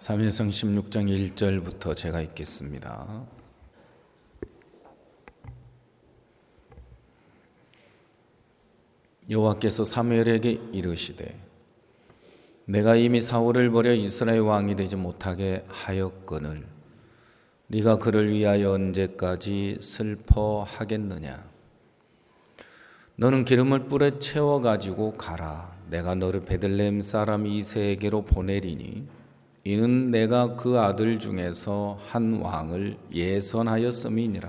사무엘상 16장 1절부터 제가 읽겠습니다. 여호와께서 사무엘에게 이르시되 내가 이미 사울을 버려 이스라엘 왕이 되지 못하게 하였거늘 네가 그를 위하여 언제까지 슬퍼하겠느냐. 너는 기름을 뿔에 채워 가지고 가라. 내가 너를 베들레헴 사람 이새에게로 보내리니 이는 내가 그 아들 중에서 한 왕을 예선하였음이니라.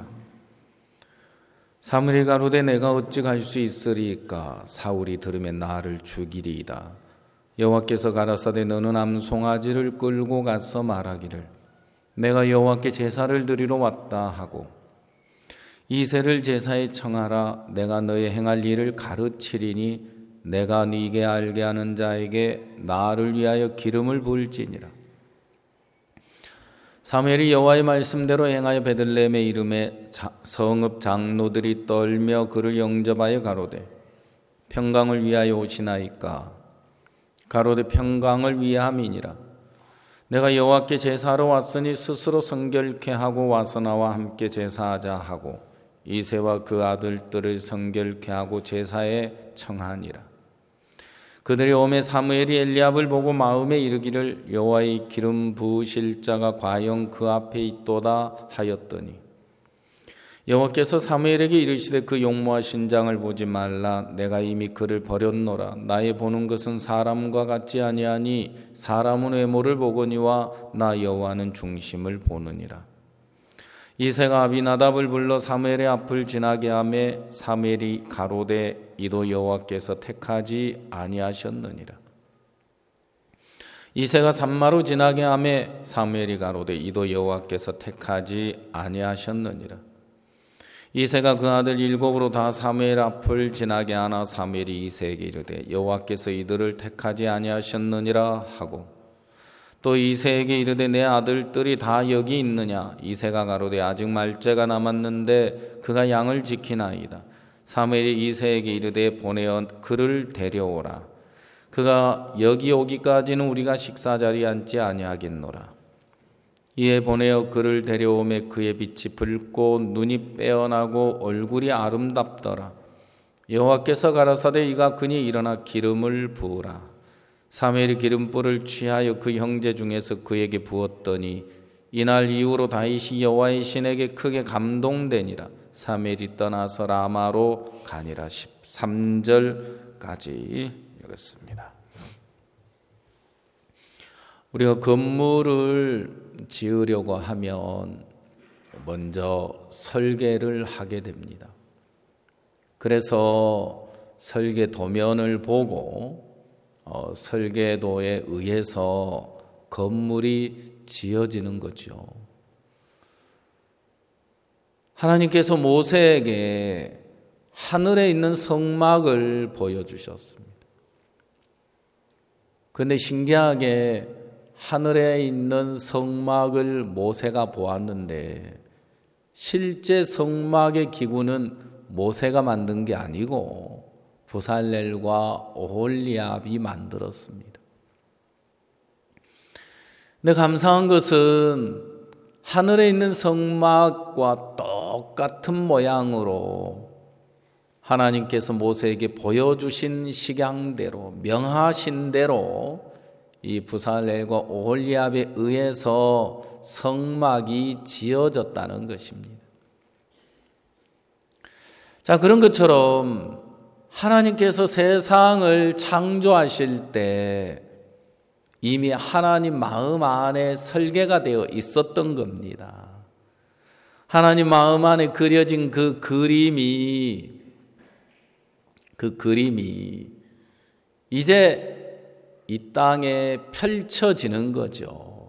사무엘이 가로되 내가 어찌 갈 수 있으리까. 사울이 들으면 나를 죽이리이다. 여호와께서 가라사대 너는 암송아지를 끌고 가서 말하기를 내가 여호와께 제사를 드리러 왔다 하고 이새를 제사에 청하라. 내가 너의 행할 일을 가르치리니 내가 네게 알게 하는 자에게 나를 위하여 기름을 부을지니라. 사무엘이 여호와의 말씀대로 행하여 베들레헴에 이름에 성읍 장로들이 떨며 그를 영접하여 가로되 평강을 위하여 오시나이까. 가로되 평강을 위함이니라. 내가 여호와께 제사하러 왔으니 스스로 성결케 하고 와서 나와 함께 제사하자 하고 이새와 그 아들들을 성결케 하고 제사에 청하니라. 그들이 오매 사무엘이 엘리압을 보고 마음에 이르기를 여호와의 기름 부으실 자가 과연 그 앞에 있도다 하였더니 여호와께서 사무엘에게 이르시되 그 용모하신 장을 보지 말라. 내가 이미 그를 버렸노라. 나의 보는 것은 사람과 같지 아니하니 사람은 외모를 보거니와 나 여호와는 중심을 보느니라. 이새가 아비나답을 불러 사무엘의 앞을 지나게 하매 사무엘이 가로되 이도 여호와께서 택하지 아니하셨느니라. 이새가 산마로 지나게 하매 사무엘이 가로되 이도 여호와께서 택하지 아니하셨느니라. 이새가 그 아들 일곱으로 다 사무엘 앞을 지나게 하나 사무엘이 이새에게 이르되 여호와께서 이들을 택하지 아니하셨느니라 하고 또 이새에게 이르되 내 아들들이 다 여기 있느냐. 이새가 가로되 아직 말째가 남았는데 그가 양을 지키나이다. 사무엘이 이새에게 이르되 보내어 그를 데려오라. 그가 여기 오기까지는 우리가 식사자리에 앉지 아니하겠노라. 이에 보내어 그를 데려오매 그의 빛이 붉고 눈이 빼어나고 얼굴이 아름답더라. 여호와께서 가라사대 이가 그니 일어나 기름을 부으라. 사무엘이 기름불을 취하여 그 형제 중에서 그에게 부었더니 이날 이후로 다윗이 여호와의 신에게 크게 감동되니라. 사무엘이 떠나서 라마로 가니라. 13절까지 읽었습니다. 우리가 건물을 지으려고 하면 먼저 설계를 하게 됩니다. 그래서 설계 도면을 보고 설계도에 의해서 건물이 지어지는 거죠. 하나님께서 모세에게 하늘에 있는 성막을 보여주셨습니다. 그런데 신기하게 하늘에 있는 성막을 모세가 보았는데 실제 성막의 기구는 모세가 만든 게 아니고 부살렐과 오홀리압이 만들었습니다. 근데 감사한 것은 하늘에 있는 성막과 똑같은 모양으로 하나님께서 모세에게 보여주신 식양대로 명하신 대로 이 부살렐과 오홀리압에 의해서 성막이 지어졌다는 것입니다. 자, 그런 것처럼 하나님께서 세상을 창조하실 때 이미 하나님 마음 안에 설계가 되어 있었던 겁니다. 하나님 마음 안에 그려진 그 그림이 이제 이 땅에 펼쳐지는 거죠.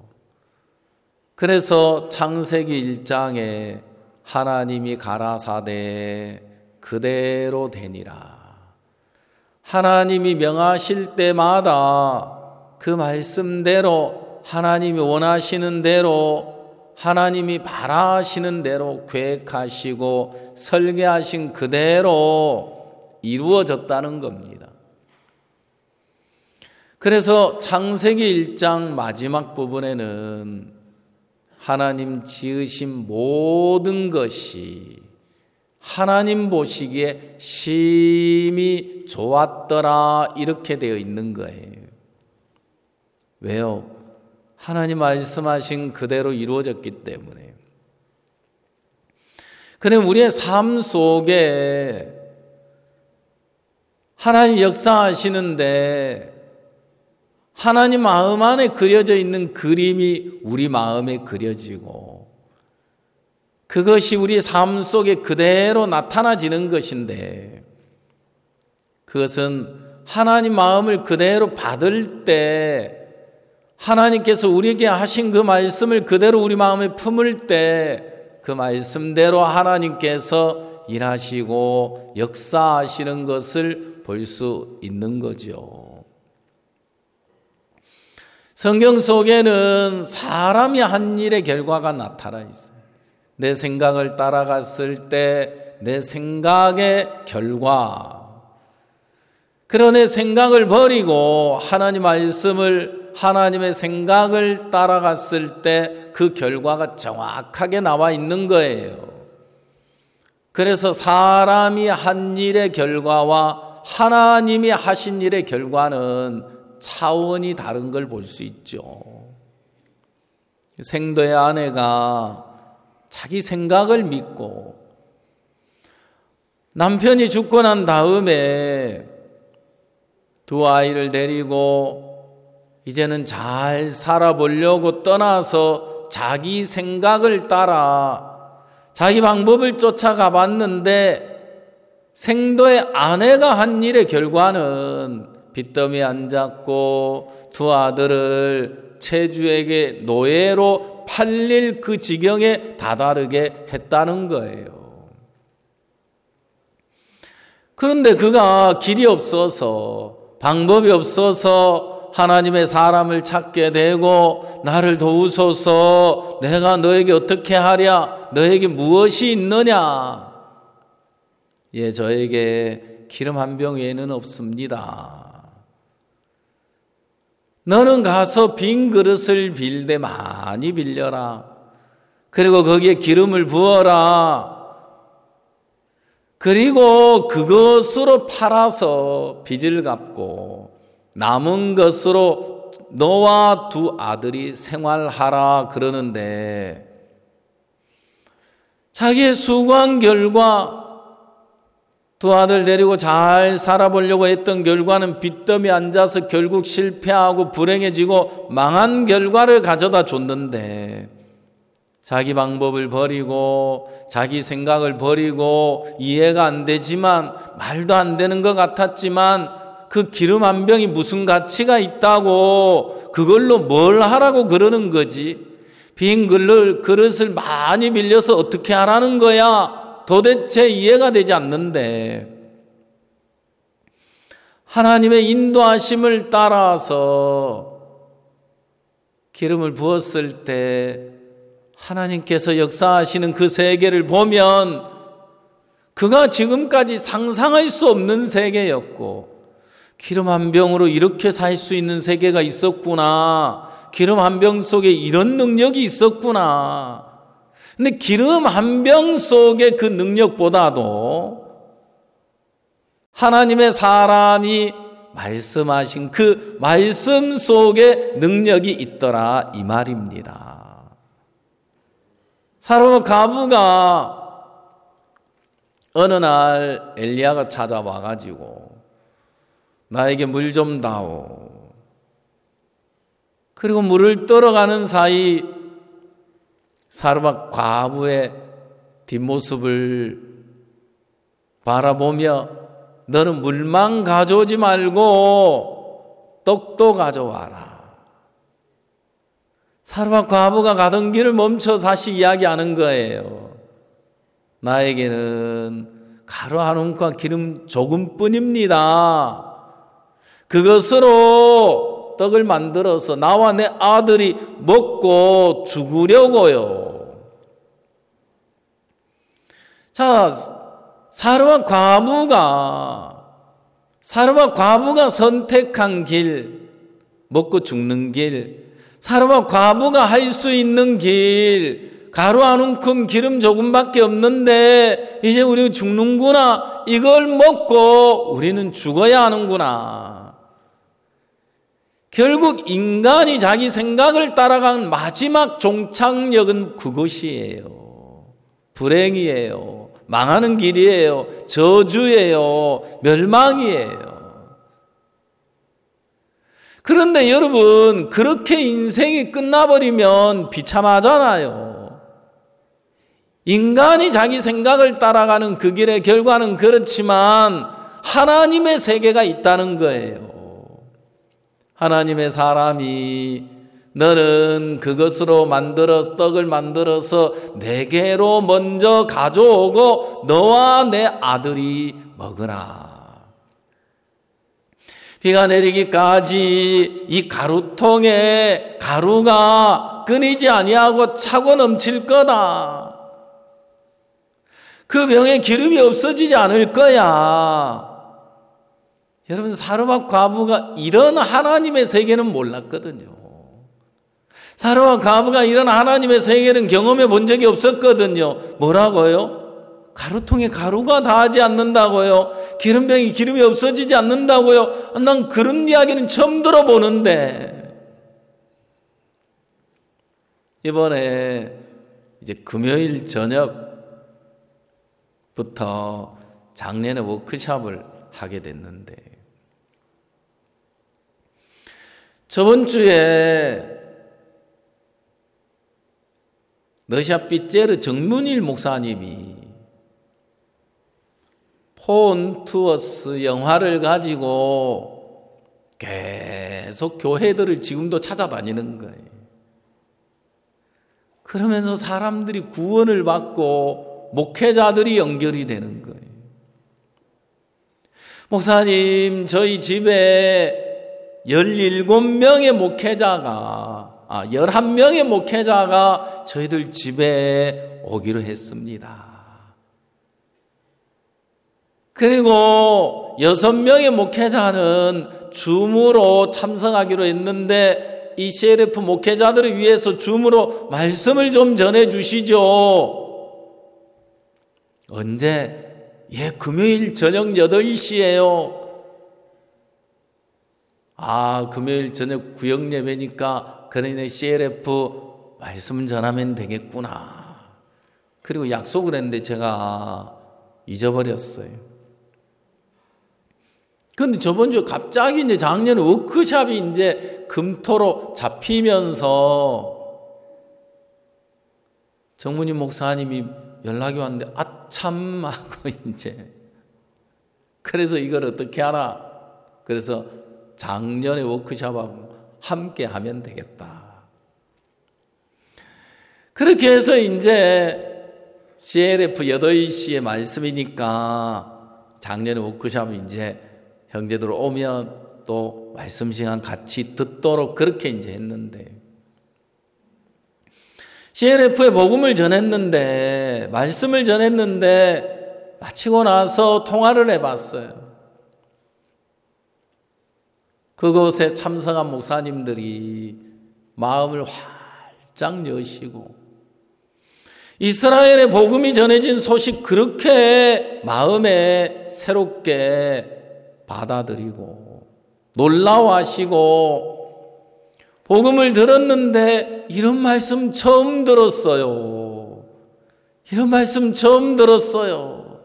그래서 창세기 1장에 하나님이 가라사대 그대로 되니라. 하나님이 명하실 때마다 그 말씀대로 하나님이 원하시는 대로 하나님이 바라시는 대로 계획하시고 설계하신 그대로 이루어졌다는 겁니다. 그래서 창세기 1장 마지막 부분에는 하나님 지으신 모든 것이 하나님 보시기에 심히 좋았더라 이렇게 되어 있는 거예요. 왜요? 하나님 말씀하신 그대로 이루어졌기 때문에. 그럼 우리의 삶 속에 하나님 역사하시는데 하나님 마음 안에 그려져 있는 그림이 우리 마음에 그려지고 그것이 우리 삶 속에 그대로 나타나지는 것인데 그것은 하나님 마음을 그대로 받을 때 하나님께서 우리에게 하신 그 말씀을 그대로 우리 마음에 품을 때 그 말씀대로 하나님께서 일하시고 역사하시는 것을 볼 수 있는 거죠. 성경 속에는 사람이 한 일의 결과가 나타나 있어요. 내 생각을 따라갔을 때 내 생각의 결과, 그런 내 생각을 버리고 하나님 말씀을 하나님의 생각을 따라갔을 때 그 결과가 정확하게 나와 있는 거예요. 그래서 사람이 한 일의 결과와 하나님이 하신 일의 결과는 차원이 다른 걸 볼 수 있죠. 생도의 아내가 자기 생각을 믿고 남편이 죽고 난 다음에 두 아이를 데리고 이제는 잘 살아보려고 떠나서 자기 생각을 따라 자기 방법을 쫓아가 봤는데 생도의 아내가 한 일의 결과는 빚더미에 앉았고 두 아들을 채주에게 노예로 팔릴 그 지경에 다다르게 했다는 거예요. 그런데 그가 길이 없어서 방법이 없어서 하나님의 사람을 찾게 되고 나를 도우소서, 내가 너에게 어떻게 하랴, 너에게 무엇이 있느냐. 예, 저에게 기름 한 병 외에는 없습니다. 너는 가서 빈 그릇을 빌되 많이 빌려라. 그리고 거기에 기름을 부어라. 그리고 그것으로 팔아서 빚을 갚고 남은 것으로 너와 두 아들이 생활하라 그러는데 자기의 수고한 결과 두 아들 데리고 잘 살아보려고 했던 결과는 빚더미 앉아서 결국 실패하고 불행해지고 망한 결과를 가져다 줬는데 자기 방법을 버리고 자기 생각을 버리고 이해가 안 되지만 말도 안 되는 것 같았지만 그 기름 한 병이 무슨 가치가 있다고 그걸로 뭘 하라고 그러는 거지. 빈 그릇을 많이 빌려서 어떻게 하라는 거야. 도대체 이해가 되지 않는데 하나님의 인도하심을 따라서 기름을 부었을 때 하나님께서 역사하시는 그 세계를 보면 그가 지금까지 상상할 수 없는 세계였고 기름 한 병으로 이렇게 살 수 있는 세계가 있었구나. 기름 한 병 속에 이런 능력이 있었구나. 근데 기름 한 병 속의 그 능력보다도 하나님의 사람이 말씀하신 그 말씀 속에 능력이 있더라 이 말입니다. 사람 과부가 어느 날 엘리야가 찾아와가지고 나에게 물 좀 다오. 그리고 물을 떨어가는 사이 사르밧 과부의 뒷모습을 바라보며 너는 물만 가져오지 말고 떡도 가져와라. 사르밧 과부가 가던 길을 멈춰 다시 이야기하는 거예요. 나에게는 가루 한 움과 기름 조금뿐입니다. 그것으로 떡을 만들어서 나와 내 아들이 먹고 죽으려고요. 자, 사르밧 과부가 선택한 길, 먹고 죽는 길, 사람과 과부가 할 수 있는 길, 가루 한 움큼 기름 조금밖에 없는데 이제 우리 죽는구나. 이걸 먹고 우리는 죽어야 하는구나. 결국 인간이 자기 생각을 따라간 마지막 종착역은 그것이에요. 불행이에요. 망하는 길이에요. 저주예요. 멸망이에요. 그런데 여러분, 그렇게 인생이 끝나버리면 비참하잖아요. 인간이 자기 생각을 따라가는 그 길의 결과는 그렇지만 하나님의 세계가 있다는 거예요. 하나님의 사람이 너는 그것으로 떡을 만들어서 내게로 먼저 가져오고 너와 내 아들이 먹으라. 비가 내리기까지 이 가루통에 가루가 끊이지 아니하고 차고 넘칠 거다. 그 병에 기름이 없어지지 않을 거야. 여러분, 사르밧 과부가 이런 하나님의 세계는 몰랐거든요. 사르밧 과부가 이런 하나님의 세계는 경험해 본 적이 없었거든요. 뭐라고요? 가루통에 가루가 닿지 않는다고요? 기름병이 기름이 없어지지 않는다고요? 난 그런 이야기는 처음 들어보는데, 이번에 이제 금요일 저녁부터 작년에 워크숍을 하게 됐는데, 저번 주에 너샤-삐제르 정문일 목사님이 폰투어스 영화를 가지고 계속 교회들을 지금도 찾아다니는 거예요. 그러면서 사람들이 구원을 받고 목회자들이 연결이 되는 거예요. 목사님, 저희 집에 11명의 목회자가 11명의 목회자가 저희들 집에 오기로 했습니다. 그리고 6명의 목회자는 줌으로 참석하기로 했는데 이 CLF 목회자들을 위해서 줌으로 말씀을 좀 전해주시죠. 언제? 금요일 저녁 8시예요. 금요일 저녁 구역 예배니까 그러니 CLF 말씀 전하면 되겠구나. 그리고 약속을 했는데 제가 잊어버렸어요. 근데 저번 주에 갑자기 이제 작년에 워크숍이 이제 금토로 잡히면서 정문임 목사님이 연락이 왔는데 아참 하고 이제 그래서 이걸 어떻게 하나? 그래서 작년에 워크숍하고 함께 하면 되겠다. 그렇게 해서 이제 CLF 8시의 말씀이니까 작년에 워크숍이 이제 형제들 오면 또 말씀 시간 같이 듣도록 그렇게 이제 했는데, CLF에 복음을 전했는데, 말씀을 전했는데, 마치고 나서 통화를 해봤어요. 그곳에 참석한 목사님들이 마음을 활짝 여시고, 이스라엘의 복음이 전해진 소식 그렇게 마음에 새롭게 받아들이고 놀라워하시고, 복음을 들었는데 이런 말씀 처음 들었어요. 이런 말씀 처음 들었어요.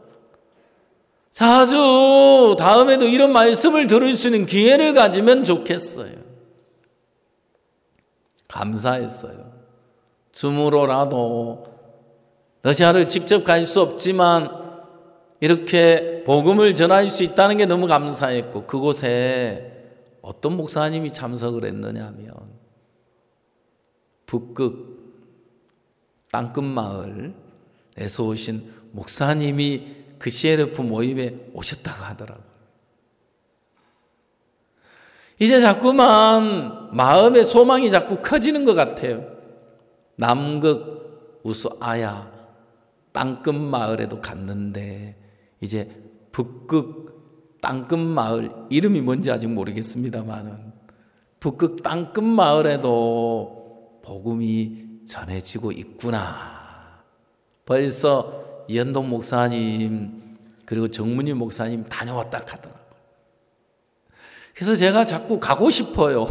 자주 다음에도 이런 말씀을 들을 수 있는 기회를 가지면 좋겠어요. 감사했어요. 줌으로라도 러시아를 직접 갈 수 없지만 이렇게 복음을 전할 수 있다는 게 너무 감사했고, 그곳에 어떤 목사님이 참석을 했느냐 하면 북극 땅끝마을에서 오신 목사님이 그 CLF 모임에 오셨다고 하더라고요. 이제 자꾸만 마음의 소망이 자꾸 커지는 것 같아요. 남극 우수아야 땅끝마을에도 갔는데 이제 북극 땅끝마을, 이름이 뭔지 아직 모르겠습니다만은 북극 땅끝 마을에도 복음이 전해지고 있구나. 벌써 이현동 목사님 그리고 정문희 목사님 다녀왔다 하더라고요. 그래서 제가 자꾸 가고 싶어요.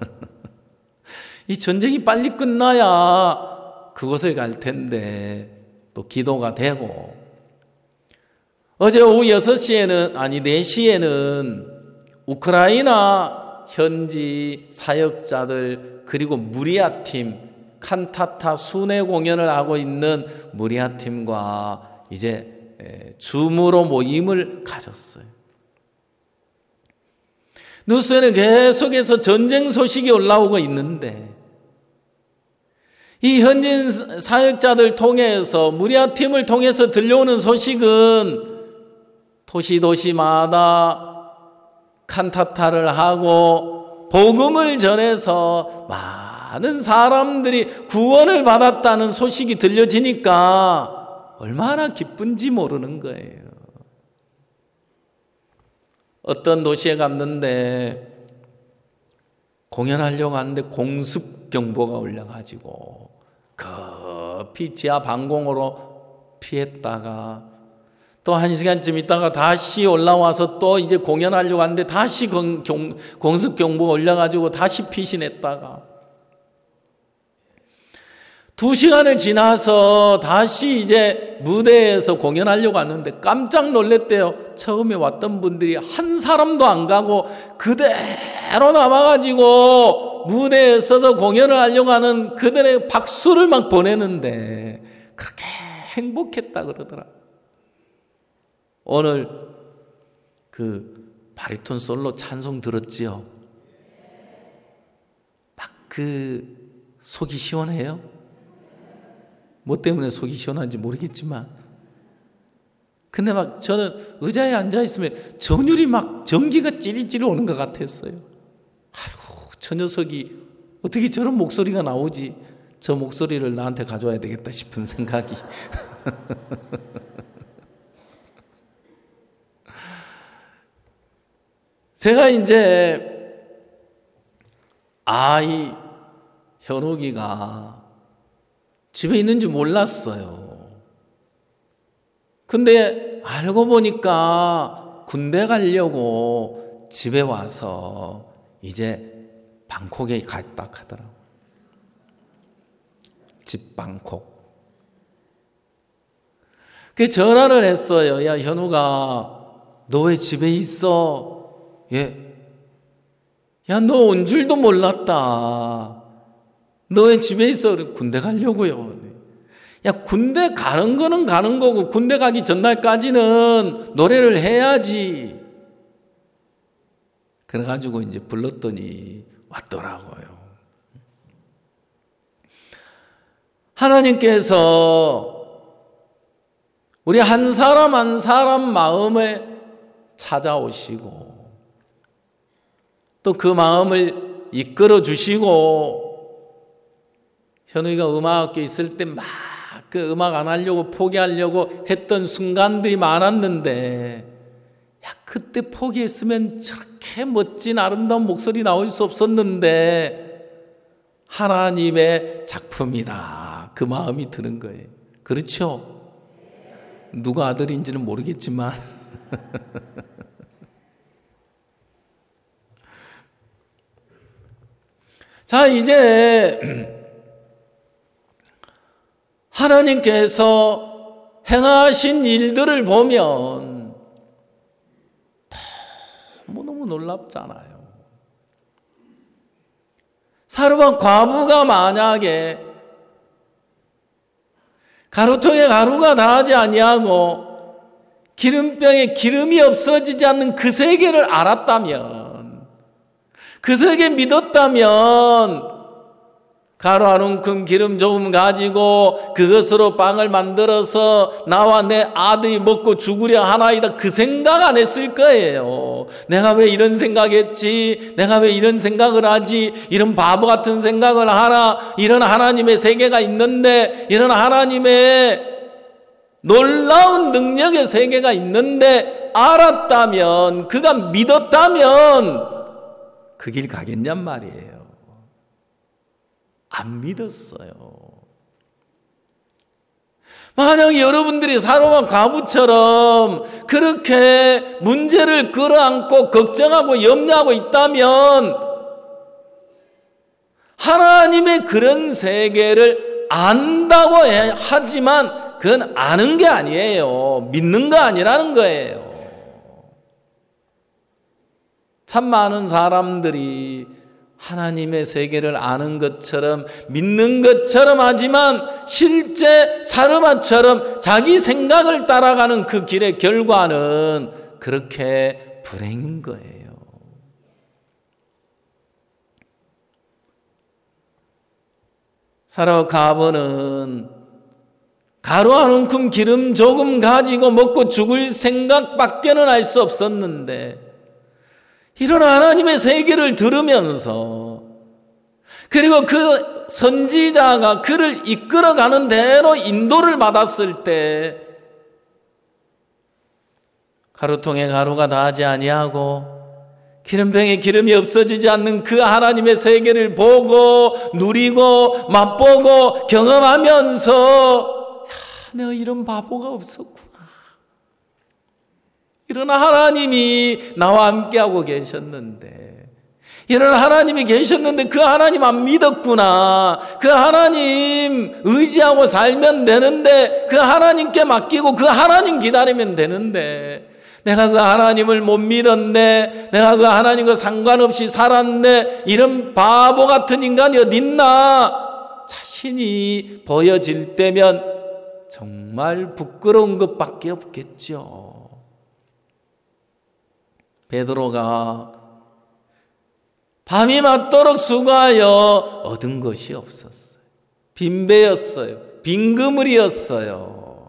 이 전쟁이 빨리 끝나야 그곳을 갈 텐데 또 기도가 되고, 어제 오후 6시에는 4시에는 우크라이나 현지 사역자들 그리고 무리아팀 칸타타 순회 공연을 하고 있는 무리아팀과 이제 줌으로 모임을 가졌어요. 뉴스에는 계속해서 전쟁 소식이 올라오고 있는데 이 현지 사역자들 통해서 무리아팀을 통해서 들려오는 소식은 도시마다 칸타타를 하고 복음을 전해서 많은 사람들이 구원을 받았다는 소식이 들려지니까 얼마나 기쁜지 모르는 거예요. 어떤 도시에 갔는데 공연하려고 하는데 공습경보가 올려가지고 급히 지하 방공호로 피했다가 또 1시간쯤 있다가 다시 올라와서 또 이제 공연하려고 하는데 다시 공습경보가 올려가지고 다시 피신했다가 2시간을 지나서 다시 이제 무대에서 공연하려고 하는데 깜짝 놀랐대요. 처음에 왔던 분들이 한 사람도 안 가고 그대로 남아가지고 무대에 서서 공연을 하려고 하는 그들의 박수를 막 보내는데 그렇게 행복했다 그러더라. 오늘 그 바리톤 솔로 찬송 들었지요? 막 속이 시원해요? 뭐 때문에 속이 시원한지 모르겠지만 근데 막 저는 의자에 앉아있으면 전율이 막 전기가 찌릿찌릿 오는 것 같았어요. 아이고 저 녀석이 어떻게 저런 목소리가 나오지? 저 목소리를 나한테 가져와야 되겠다 싶은 생각이 제가 이제 아이 현욱이가 집에 있는지 몰랐어요. 근데 알고 보니까 군대 가려고 집에 와서 이제 방콕에 갔다 하더라고요. 집 방콕. 그래서 전화를 했어요. 야 현우가 너 왜 집에 있어? 예. 야 너 온 줄도 몰랐다. 너 왜 집에 있어? 군대 가려고요. 야 군대 가는 거는 가는 거고 군대 가기 전날까지는 노래를 해야지. 그래가지고 이제 불렀더니 왔더라고요. 하나님께서 우리 한 사람 한 사람 마음에 찾아오시고 또 그 마음을 이끌어 주시고 현우이가 음악학교에 있을 때 막 그 음악 안 하려고 포기하려고 했던 순간들이 많았는데 야 그때 포기했으면 저렇게 멋진 아름다운 목소리 나올 수 없었는데 하나님의 작품이다. 그 마음이 드는 거예요. 그렇죠? 누가 아들인지는 모르겠지만 자 이제 하나님께서 행하신 일들을 보면 너무너무 놀랍잖아요. 사르밧 과부가 만약에 가루통에 가루가 닿지 아니하고 기름병에 기름이 없어지지 않는 그 세계를 알았다면, 그 세계 믿었다면 가루 한 움큼 기름 조금 가지고 그것으로 빵을 만들어서 나와 내 아들이 먹고 죽으려 하나이다, 그 생각 안 했을 거예요. 내가 왜 이런 생각했지? 내가 왜 이런 생각을 하지? 이런 바보 같은 생각을 하나? 이런 하나님의 세계가 있는데, 이런 하나님의 놀라운 능력의 세계가 있는데 알았다면, 그가 믿었다면 그 길 가겠냔 말이에요. 안 믿었어요. 만약 여러분들이 사로와 과부처럼 그렇게 문제를 끌어안고 걱정하고 염려하고 있다면 하나님의 그런 세계를 안다고 하지만 그건 아는 게 아니에요. 믿는 거 아니라는 거예요. 참 많은 사람들이 하나님의 세계를 아는 것처럼 믿는 것처럼 하지만 실제 사르밧처럼 자기 생각을 따라가는 그 길의 결과는 그렇게 불행인 거예요. 사라 가버는 가루 한 움큼 기름 조금 가지고 먹고 죽을 생각밖에는 할 수 없었는데 이런 하나님의 세계를 들으면서 그리고 그 선지자가 그를 이끌어가는 대로 인도를 받았을 때 가루통에 가루가 닿지 아니하고 기름병에 기름이 없어지지 않는 그 하나님의 세계를 보고 누리고 맛보고 경험하면서 내가 이런 바보가 없었구나. 이런 하나님이 나와 함께하고 계셨는데 이런 하나님이 계셨는데 그 하나님 안 믿었구나. 그 하나님 의지하고 살면 되는데 그 하나님께 맡기고 그 하나님 기다리면 되는데 내가 그 하나님을 못 믿었네. 내가 그 하나님과 상관없이 살았네. 이런 바보 같은 인간이 어딨나. 자신이 보여질 때면 정말 부끄러운 것밖에 없겠죠. 베드로가 밤이 맞도록 수고하여 얻은 것이 없었어요. 빈배였어요. 빈 그물이었어요.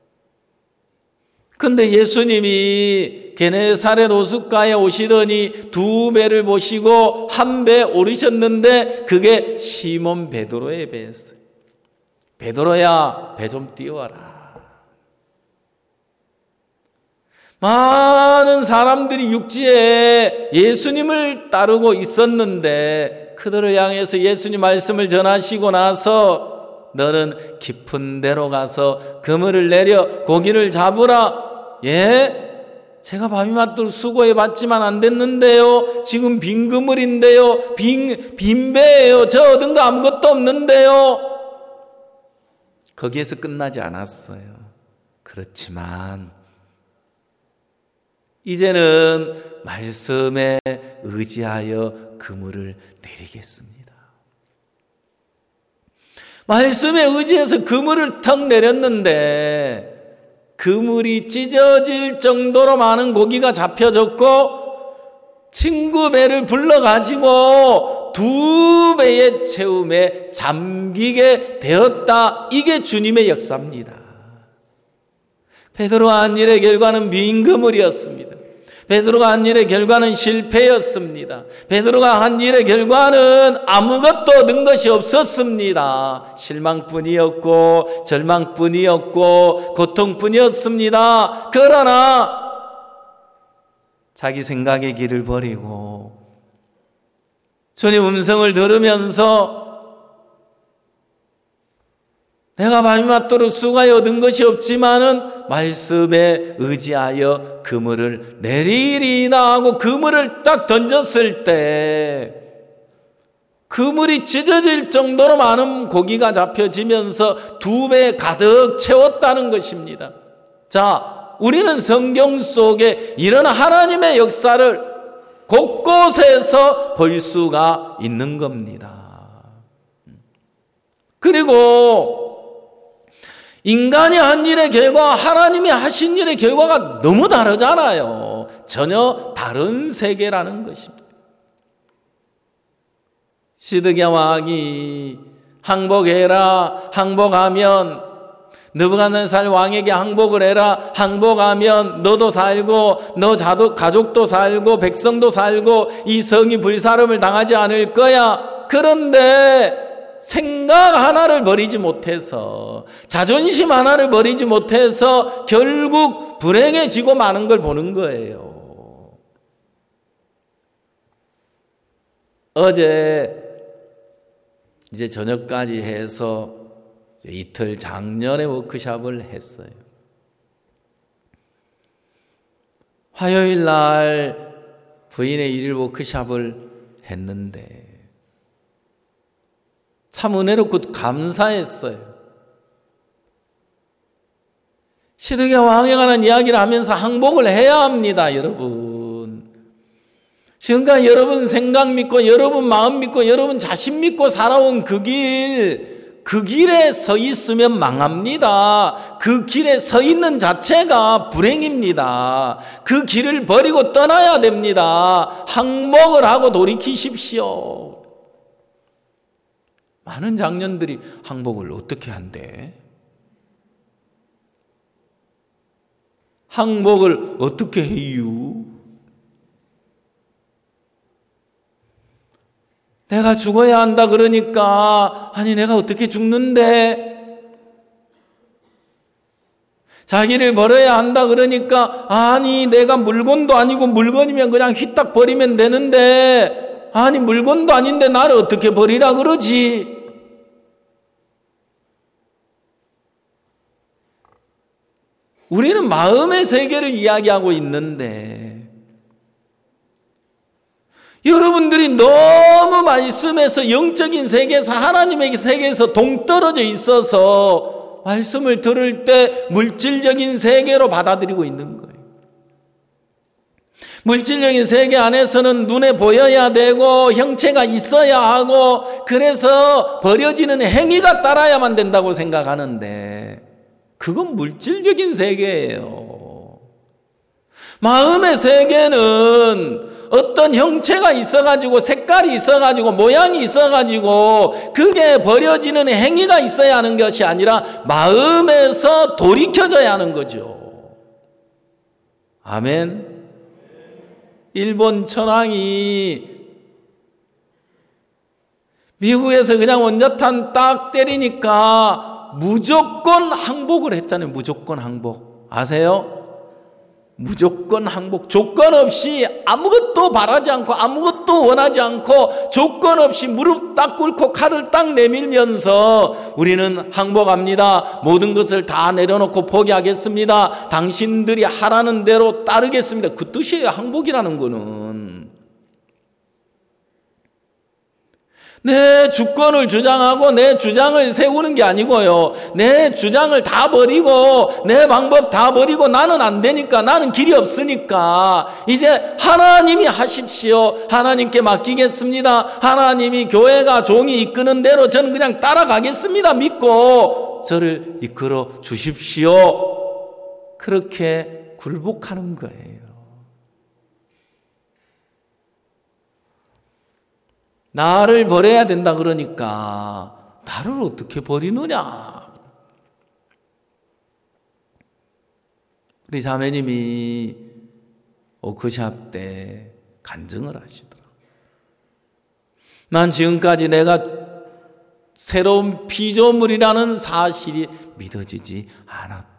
그런데 예수님이 게네사렛 호숫가에 오시더니 2배를 모시고 1배 오르셨는데 그게 시몬 베드로의 배였어요. 베드로야, 배 좀 띄워라. 많은 사람들이 육지에 예수님을 따르고 있었는데 그들을 향해서 예수님 말씀을 전하시고 나서 너는 깊은 데로 가서 그물을 내려 고기를 잡으라. 예? 제가 밤이 맞도록 수고해 봤지만 안 됐는데요. 지금 빈 그물인데요. 빈 배예요. 저 얻은 거 아무것도 없는데요. 거기에서 끝나지 않았어요. 그렇지만 이제는 말씀에 의지하여 그물을 내리겠습니다. 말씀에 의지해서 그물을 턱 내렸는데 그물이 찢어질 정도로 많은 고기가 잡혀졌고 친구 배를 불러가지고 2배의 채움에 잠기게 되었다. 이게 주님의 역사입니다. 베드로가 한 일의 결과는 빈 그물이었습니다. 베드로가 한 일의 결과는 실패였습니다. 베드로가 한 일의 결과는 아무것도 얻은 것이 없었습니다. 실망뿐이었고 절망뿐이었고 고통뿐이었습니다. 그러나 자기 생각의 길을 버리고 주님 음성을 들으면서 내가 밤이 맞도록 수고하여 얻은 것이 없지만은 말씀에 의지하여 그물을 내리리이다 하고 그물을 딱 던졌을 때 그물이 찢어질 정도로 많은 고기가 잡혀지면서 2배 가득 채웠다는 것입니다. 자, 우리는 성경 속에 이런 하나님의 역사를 곳곳에서 볼 수가 있는 겁니다. 그리고 인간이 한 일의 결과와 하나님이 하신 일의 결과가 너무 다르잖아요. 전혀 다른 세계라는 것입니다. 시드기야 왕이 항복해라. 항복하면 느부갓네살 왕에게 항복을 해라. 항복하면 너도 살고 너 가족도 살고 백성도 살고 이 성이 불사름을 당하지 않을 거야. 그런데 생각 하나를 버리지 못해서 자존심 하나를 버리지 못해서 결국 불행해지고 마는 걸 보는 거예요. 어제 이제 저녁까지 해서 이틀 작년에 워크숍을 했어요. 화요일 날 부인의 일일 워크숍을 했는데 참 은혜롭고 감사했어요. 시드기에 왕에 관한 이야기를 하면서 항복을 해야 합니다, 여러분. 지금까지 여러분 생각 믿고 여러분 마음 믿고 여러분 자신 믿고 살아온 그 길에 서 있으면 망합니다. 그 길에 서 있는 자체가 불행입니다. 그 길을 버리고 떠나야 됩니다. 항복을 하고 돌이키십시오. 많은 장년들이 항복을 어떻게 한대? 항복을 어떻게 해요? 내가 죽어야 한다 그러니까 아니 내가 어떻게 죽는데? 자기를 버려야 한다 그러니까 아니 내가 물건도 아니고 물건이면 그냥 휘딱 버리면 되는데 아니 물건도 아닌데 나를 어떻게 버리라 그러지? 우리는 마음의 세계를 이야기하고 있는데 여러분들이 너무 말씀에서 영적인 세계에서 하나님의 세계에서 동떨어져 있어서 말씀을 들을 때 물질적인 세계로 받아들이고 있는 거예요. 물질적인 세계 안에서는 눈에 보여야 되고 형체가 있어야 하고 그래서 버려지는 행위가 따라야만 된다고 생각하는데 그건 물질적인 세계예요. 마음의 세계는 어떤 형체가 있어가지고 색깔이 있어가지고 모양이 있어가지고 그게 버려지는 행위가 있어야 하는 것이 아니라 마음에서 돌이켜져야 하는 거죠. 아멘. 일본 천황이 미국에서 그냥 원자탄 딱 때리니까 무조건 항복을 했잖아요. 무조건 항복. 아세요? 무조건 항복. 조건 없이 아무것도 바라지 않고 아무것도 원하지 않고 조건 없이 무릎 딱 꿇고 칼을 딱 내밀면서 우리는 항복합니다. 모든 것을 다 내려놓고 포기하겠습니다. 당신들이 하라는 대로 따르겠습니다. 그 뜻이에요. 항복이라는 거는. 내 주권을 주장하고 내 주장을 세우는 게 아니고요. 내 주장을 다 버리고 내 방법 다 버리고 나는 안 되니까 나는 길이 없으니까 이제 하나님이 하십시오. 하나님께 맡기겠습니다. 하나님이 교회가 종이 이끄는 대로 저는 그냥 따라가겠습니다. 믿고 저를 이끌어 주십시오. 그렇게 굴복하는 거예요. 나를 버려야 된다 그러니까 나를 어떻게 버리느냐? 우리 자매님이 워크숍 때 간증을 하시더라고요. 난 지금까지 내가 새로운 피조물이라는 사실이 믿어지지 않았다.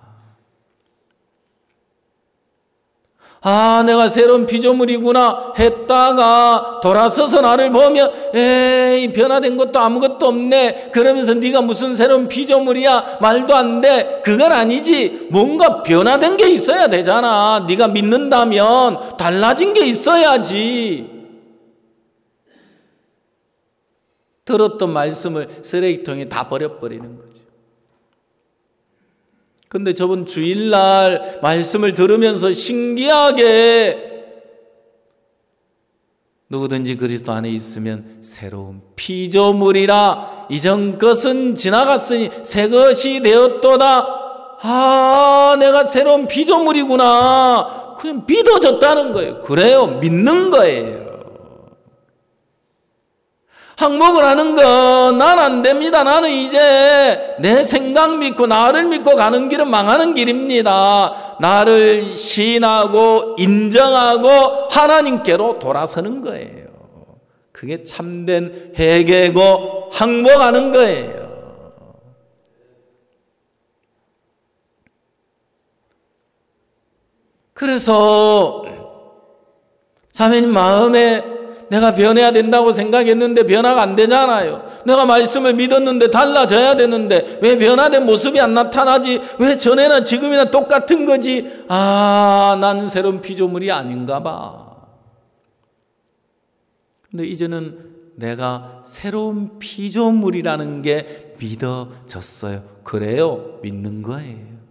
아, 내가 새로운 피조물이구나 했다가 돌아서서 나를 보면 에이 변화된 것도 아무것도 없네 그러면서 네가 무슨 새로운 피조물이야 말도 안 돼. 그건 아니지. 뭔가 변화된 게 있어야 되잖아. 네가 믿는다면 달라진 게 있어야지. 들었던 말씀을 쓰레기통에 다 버려버리는 거죠. 근데 저번 주일날 말씀을 들으면서 신기하게 누구든지 그리스도 안에 있으면 새로운 피조물이라 이전 것은 지나갔으니 새 것이 되었도다. 아, 내가 새로운 피조물이구나. 그냥 믿어졌다는 거예요. 그래요. 믿는 거예요. 항복을 하는 건 난 안 됩니다. 나는 이제 내 생각 믿고 나를 믿고 가는 길은 망하는 길입니다. 나를 시인하고 인정하고 하나님께로 돌아서는 거예요. 그게 참된 회개고 항복하는 거예요. 그래서 자매님 마음에 내가 변해야 된다고 생각했는데 변화가 안 되잖아요. 내가 말씀을 믿었는데 달라져야 되는데 왜 변화된 모습이 안 나타나지? 왜 전에나 지금이나 똑같은 거지? 난 새로운 피조물이 아닌가 봐. 근데 이제는 내가 새로운 피조물이라는 게 믿어졌어요. 그래요. 믿는 거예요.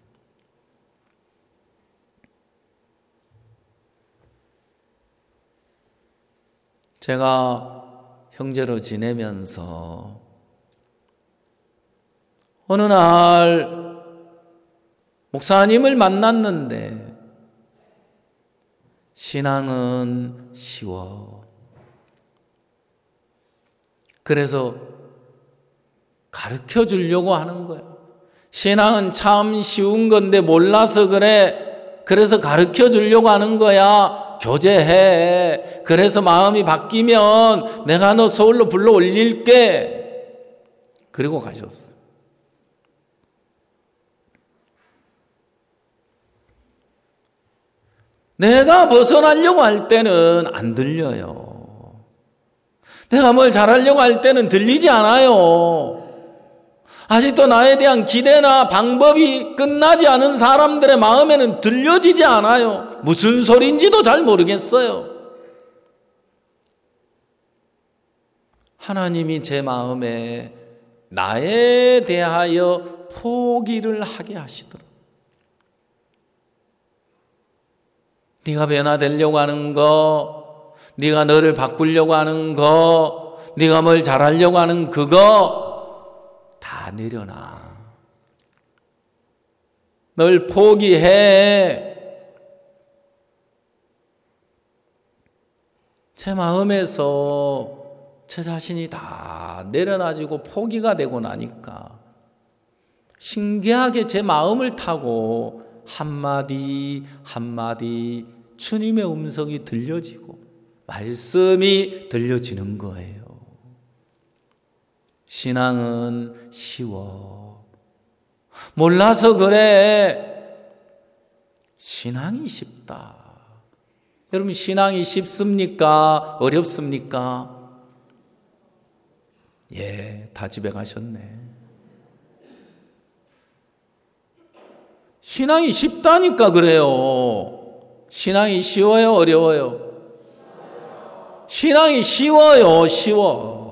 제가 형제로 지내면서 어느 날 목사님을 만났는데 신앙은 쉬워. 그래서 가르쳐 주려고 하는 거예요. 신앙은 참 쉬운 건데 몰라서 그래. 그래서 가르쳐 주려고 하는 거야. 교제해. 그래서 마음이 바뀌면 내가 너 서울로 불러 올릴게. 그리고 가셨어. 내가 벗어나려고 할 때는 안 들려요. 내가 뭘 잘하려고 할 때는 들리지 않아요. 아직도 나에 대한 기대나 방법이 끝나지 않은 사람들의 마음에는 들려지지 않아요. 무슨 소리인지도 잘 모르겠어요. 하나님이 제 마음에 나에 대하여 포기를 하게 하시더라. 네가 변화되려고 하는 거, 네가 너를 바꾸려고 하는 거, 네가 뭘 잘하려고 하는 그거 다 내려놔. 널 포기해. 제 마음에서 제 자신이 다 내려놔지고 포기가 되고 나니까 신기하게 제 마음을 타고 한마디 한마디 주님의 음성이 들려지고 말씀이 들려지는 거예요. 신앙은 쉬워. 몰라서 그래. 신앙이 쉽다. 여러분, 신앙이 쉽습니까? 어렵습니까? 예, 다 집에 가셨네. 신앙이 쉽다니까 그래요. 신앙이 쉬워요? 어려워요? 신앙이 쉬워요. 쉬워.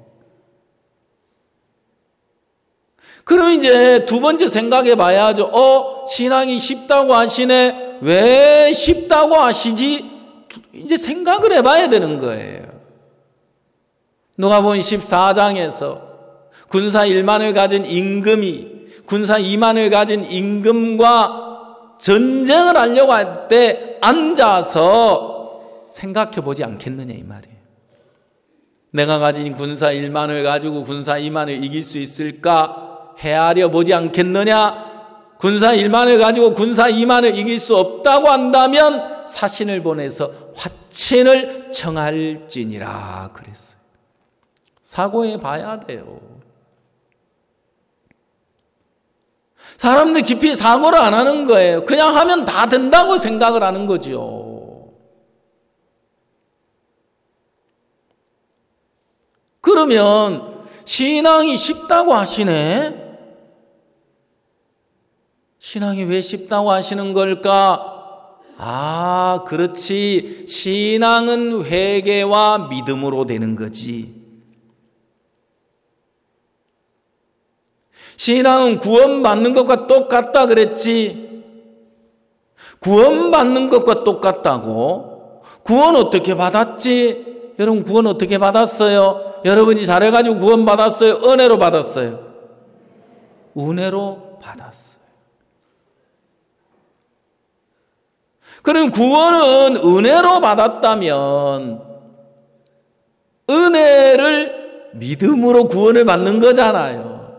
그럼 이제 두 번째 생각해 봐야죠. 신앙이 쉽다고 하시네. 왜 쉽다고 하시지? 이제 생각을 해봐야 되는 거예요. 누가복음 14장에서 군사 1만을 가진 임금이 군사 2만을 가진 임금과 전쟁을 하려고 할 때 앉아서 생각해 보지 않겠느냐 이 말이에요. 내가 가진 군사 1만을 가지고 군사 2만을 이길 수 있을까? 헤아려 보지 않겠느냐? 군사 1만을 가지고 군사 2만을 이길 수 없다고 한다면 사신을 보내서 화친을 청할지니라 그랬어요. 사고해 봐야 돼요. 사람들 깊이 사고를 안 하는 거예요. 그냥 하면 다 된다고 생각을 하는 거죠. 그러면 신앙이 쉽다고 하시네? 신앙이 왜 쉽다고 하시는 걸까? 그렇지. 신앙은 회개와 믿음으로 되는 거지. 신앙은 구원받는 것과 똑같다 그랬지. 구원받는 것과 똑같다고? 구원 어떻게 받았지? 여러분 구원 어떻게 받았어요? 여러분이 잘해가지고 구원받았어요? 은혜로 받았어요? 은혜로 받았어요. 그럼 구원은 은혜로 받았다면 은혜를 믿음으로 구원을 받는 거잖아요.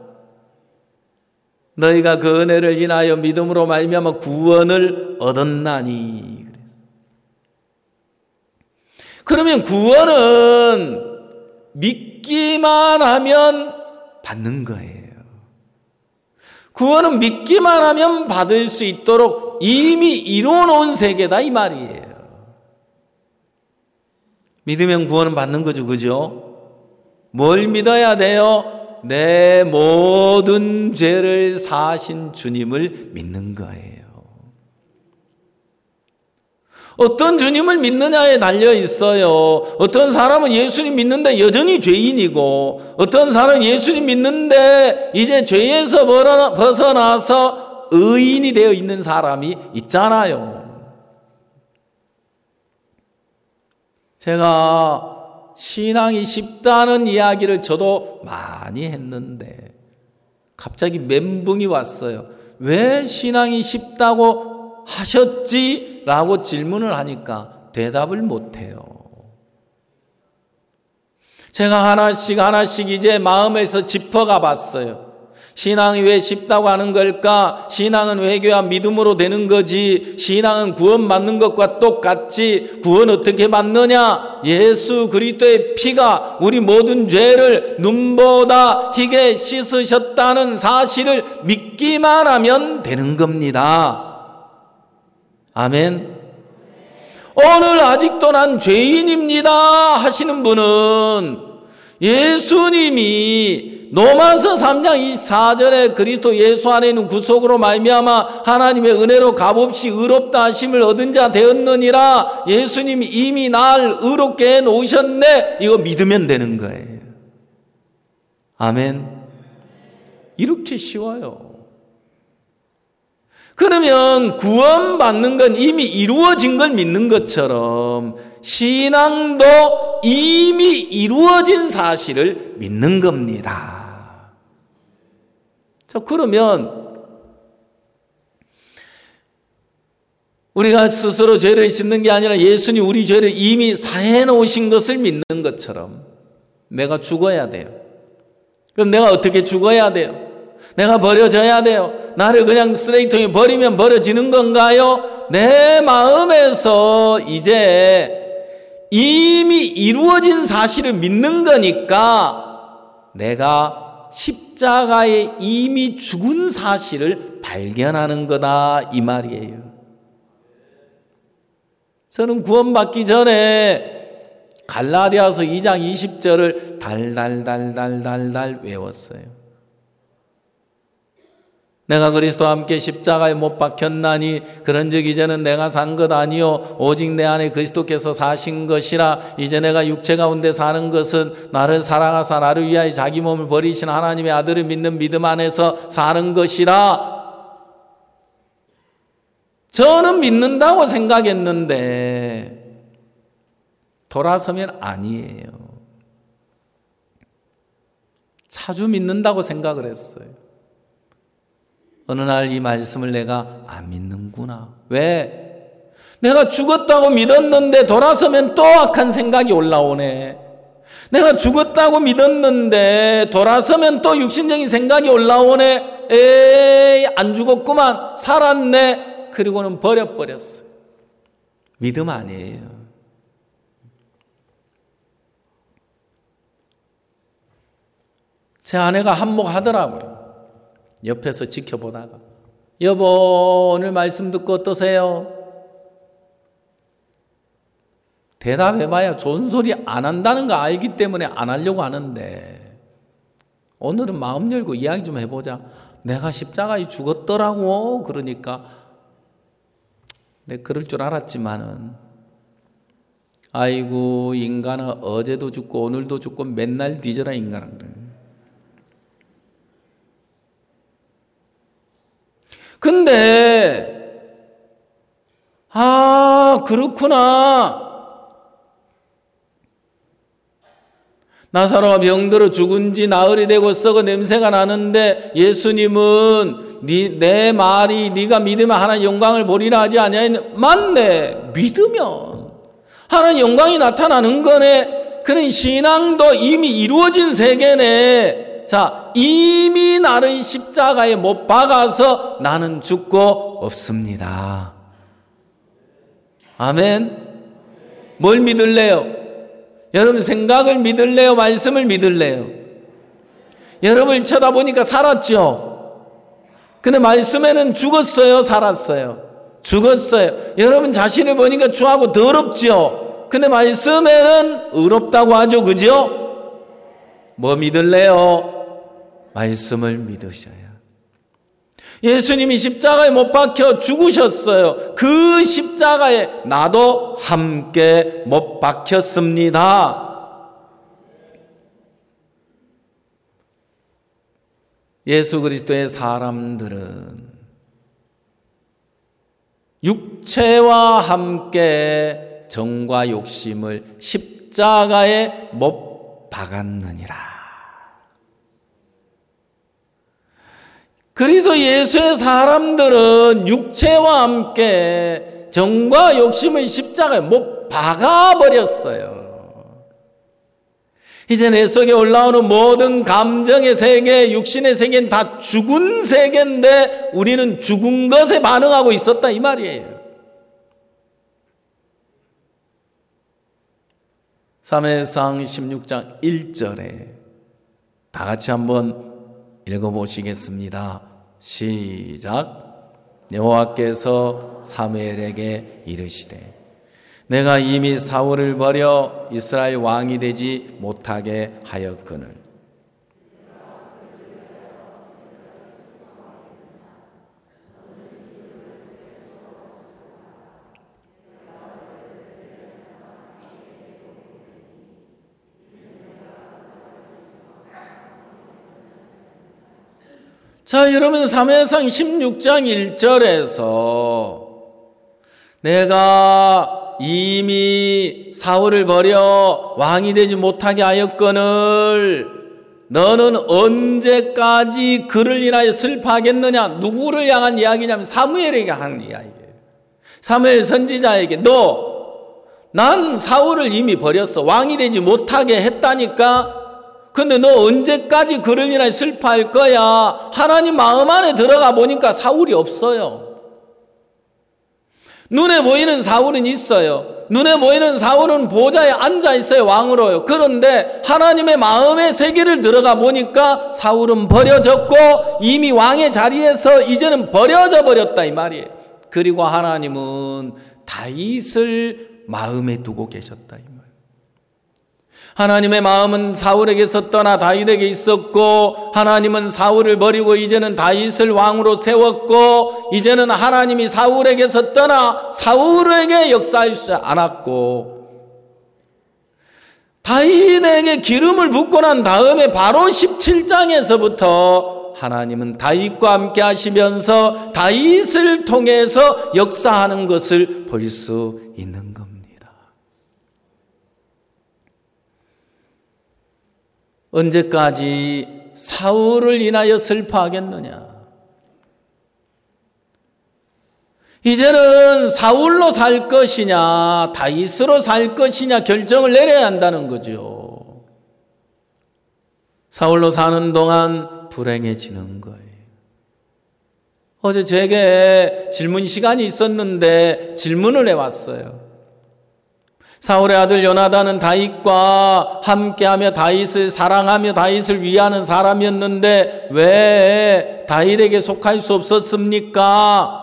너희가 그 은혜를 인하여 믿음으로 말미암아 구원을 얻었나니. 그러면 구원은 믿기만 하면 받는 거예요. 구원은 믿기만 하면 받을 수 있도록 이미 이루어놓은 세계다 이 말이에요. 믿으면 구원은 받는 거죠. 그죠? 뭘 믿어야 돼요? 내 모든 죄를 사하신 주님을 믿는 거예요. 어떤 주님을 믿느냐에 달려 있어요. 어떤 사람은 예수님 믿는데 여전히 죄인이고, 어떤 사람은 예수님 믿는데 이제 죄에서 벗어나서 의인이 되어 있는 사람이 있잖아요. 제가 신앙이 쉽다는 이야기를 저도 많이 했는데 갑자기 멘붕이 왔어요. 왜 신앙이 쉽다고 하셨지? 라고 질문을 하니까 대답을 못해요. 제가 하나씩 이제 마음에서 짚어가 봤어요. 신앙이 왜 쉽다고 하는 걸까? 신앙은 회개와 믿음으로 되는 거지. 신앙은 구원받는 것과 똑같지. 구원 어떻게 받느냐? 예수 그리스도의 피가 우리 모든 죄를 눈보다 희게 씻으셨다는 사실을 믿기만 하면 되는 겁니다. 아멘. 오늘 아직도 난 죄인입니다 하시는 분은 예수님이 로마서 3장 24절에 그리스도 예수 안에 있는 구속으로 말미암아 하나님의 은혜로 값없이 의롭다 하심을 얻은 자 되었느니라. 예수님이 이미 날 의롭게 해놓으셨네. 이거 믿으면 되는 거예요. 아멘. 이렇게 쉬워요. 그러면 구원받는 건 이미 이루어진 걸 믿는 것처럼 신앙도 이미 이루어진 사실을 믿는 겁니다. 자, 그러면 우리가 스스로 죄를 씻는 게 아니라 예수님 우리 죄를 이미 사해 놓으신 것을 믿는 것처럼 내가 죽어야 돼요. 그럼 내가 어떻게 죽어야 돼요? 내가 버려져야 돼요. 나를 그냥 쓰레기통에 버리면 버려지는 건가요? 내 마음에서 이제 이미 이루어진 사실을 믿는 거니까 내가 십자가에 이미 죽은 사실을 발견하는 거다 이 말이에요. 저는 구원받기 전에 갈라디아서 2장 20절을 달달달달달달 외웠어요. 내가 그리스도와 함께 십자가에 못 박혔나니 그런즉 이제는 내가 산 것 아니요 오직 내 안에 그리스도께서 사신 것이라. 이제 내가 육체 가운데 사는 것은 나를 사랑하사 나를 위하여 자기 몸을 버리신 하나님의 아들을 믿는 믿음 안에서 사는 것이라. 저는 믿는다고 생각했는데 돌아서면 아니에요. 자주 믿는다고 생각을 했어요. 어느 날 이 말씀을 내가 안 믿는구나. 왜? 내가 죽었다고 믿었는데 돌아서면 또 악한 생각이 올라오네. 내가 죽었다고 믿었는데 돌아서면 또 육신적인 생각이 올라오네. 에이, 안 죽었구만. 살았네. 그리고는 버렸어. 믿음 아니에요. 제 아내가 한몫하더라고요. 옆에서 지켜보다가 여보 오늘 말씀 듣고 어떠세요? 대답해봐야 좋은 소리 안 한다는 거 알기 때문에 안 하려고 하는데 오늘은 마음 열고 이야기 좀 해보자. 내가 십자가에 죽었더라고. 그러니까 내가 그럴 줄 알았지만은 아이고 인간은 어제도 죽고 오늘도 죽고 맨날 뒤져라 인간은. 근데 그렇구나. 나사로가 병들어 죽은 지 나흘이 되고 썩어 냄새가 나는데 예수님은 내 말이 네가 믿으면 하나님 영광을 보리라 하지 아니하였느냐. 맞네. 믿으면 하나님 영광이 나타나는 거네. 그런 신앙도 이미 이루어진 세계네. 자, 이미 나를 십자가에 못 박아서 나는 죽고 없습니다. 아멘. 뭘 믿을래요? 여러분 생각을 믿을래요? 말씀을 믿을래요? 여러분을 쳐다보니까 살았죠? 근데 말씀에는 죽었어요? 살았어요? 죽었어요. 여러분 자신을 보니까 추하고 더럽죠? 근데 말씀에는 의롭다고 하죠. 그죠? 뭐 믿을래요? 말씀을 믿으셔야. 예수님이 십자가에 못 박혀 죽으셨어요. 그 십자가에 나도 함께 못 박혔습니다. 예수 그리스도의 사람들은 육체와 함께 정과 욕심을 십자가에 못 박았느니라. 그리스도 예수의 사람들은 육체와 함께 정과 욕심을 십자가에 못 박아버렸어요. 이제 내 속에 올라오는 모든 감정의 세계, 육신의 세계는 다 죽은 세계인데 우리는 죽은 것에 반응하고 있었다 이 말이에요. 사무엘상 16장 1절에 다 같이 한번 읽어보시겠습니다. 시작. 여호와께서 사무엘에게 이르시되 내가 이미 사울을 버려 이스라엘 왕이 되지 못하게 하였거늘 자, 여러분 사무엘상 16장 1절에서 내가 이미 사울을 버려 왕이 되지 못하게 하였거늘 너는 언제까지 그를 인하여 슬퍼하겠느냐? 누구를 향한 이야기냐면 사무엘에게 하는 이야기예요. 사무엘 선지자에게 난 사울을 이미 버렸어. 왕이 되지 못하게 했다니까. 근데 너 언제까지 그를 인하여 슬퍼할 거야? 하나님 마음 안에 들어가 보니까 사울이 없어요. 눈에 보이는 사울은 있어요. 눈에 보이는 사울은 보좌에 앉아 있어요. 왕으로요. 그런데 하나님의 마음의 세계를 들어가 보니까 사울은 버려졌고 이미 왕의 자리에서 이제는 버려져 버렸다 이 말이에요. 그리고 하나님은 다윗을 마음에 두고 계셨다 이 말이에요. 하나님의 마음은 사울에게서 떠나 다윗에게 있었고 하나님은 사울을 버리고 이제는 다윗을 왕으로 세웠고 이제는 하나님이 사울에게서 떠나 사울에게 역사하지 않았고 다윗에게 기름을 붓고 난 다음에 바로 17장에서부터 하나님은 다윗과 함께 하시면서 다윗을 통해서 역사하는 것을 볼 수 있는 겁니다. 언제까지 사울을 인하여 슬퍼하겠느냐? 이제는 사울로 살 것이냐 다윗으로 살 것이냐 결정을 내려야 한다는 거죠. 사울로 사는 동안 불행해지는 거예요. 어제 제게 질문 시간이 있었는데 질문을 해왔어요. 사울의 아들 요나단은 다윗과 함께하며 다윗을 사랑하며 다윗을 위하는 사람이었는데 왜 다윗에게 속할 수 없었습니까?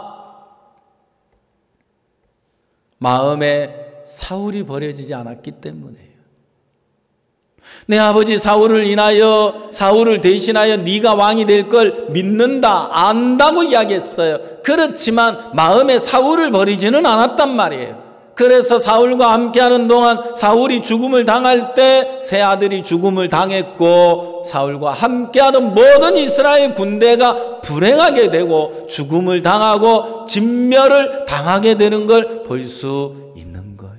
마음에 사울이 버려지지 않았기 때문에요. 내 아버지 사울을 인하여 사울을 대신하여 네가 왕이 될 걸 믿는다 안다고 이야기했어요. 그렇지만 마음에 사울을 버리지는 않았단 말이에요. 그래서 사울과 함께하는 동안 사울이 죽음을 당할 때 세 아들이 죽음을 당했고 사울과 함께하던 모든 이스라엘 군대가 불행하게 되고 죽음을 당하고 진멸을 당하게 되는 걸 볼 수 있는 거예요.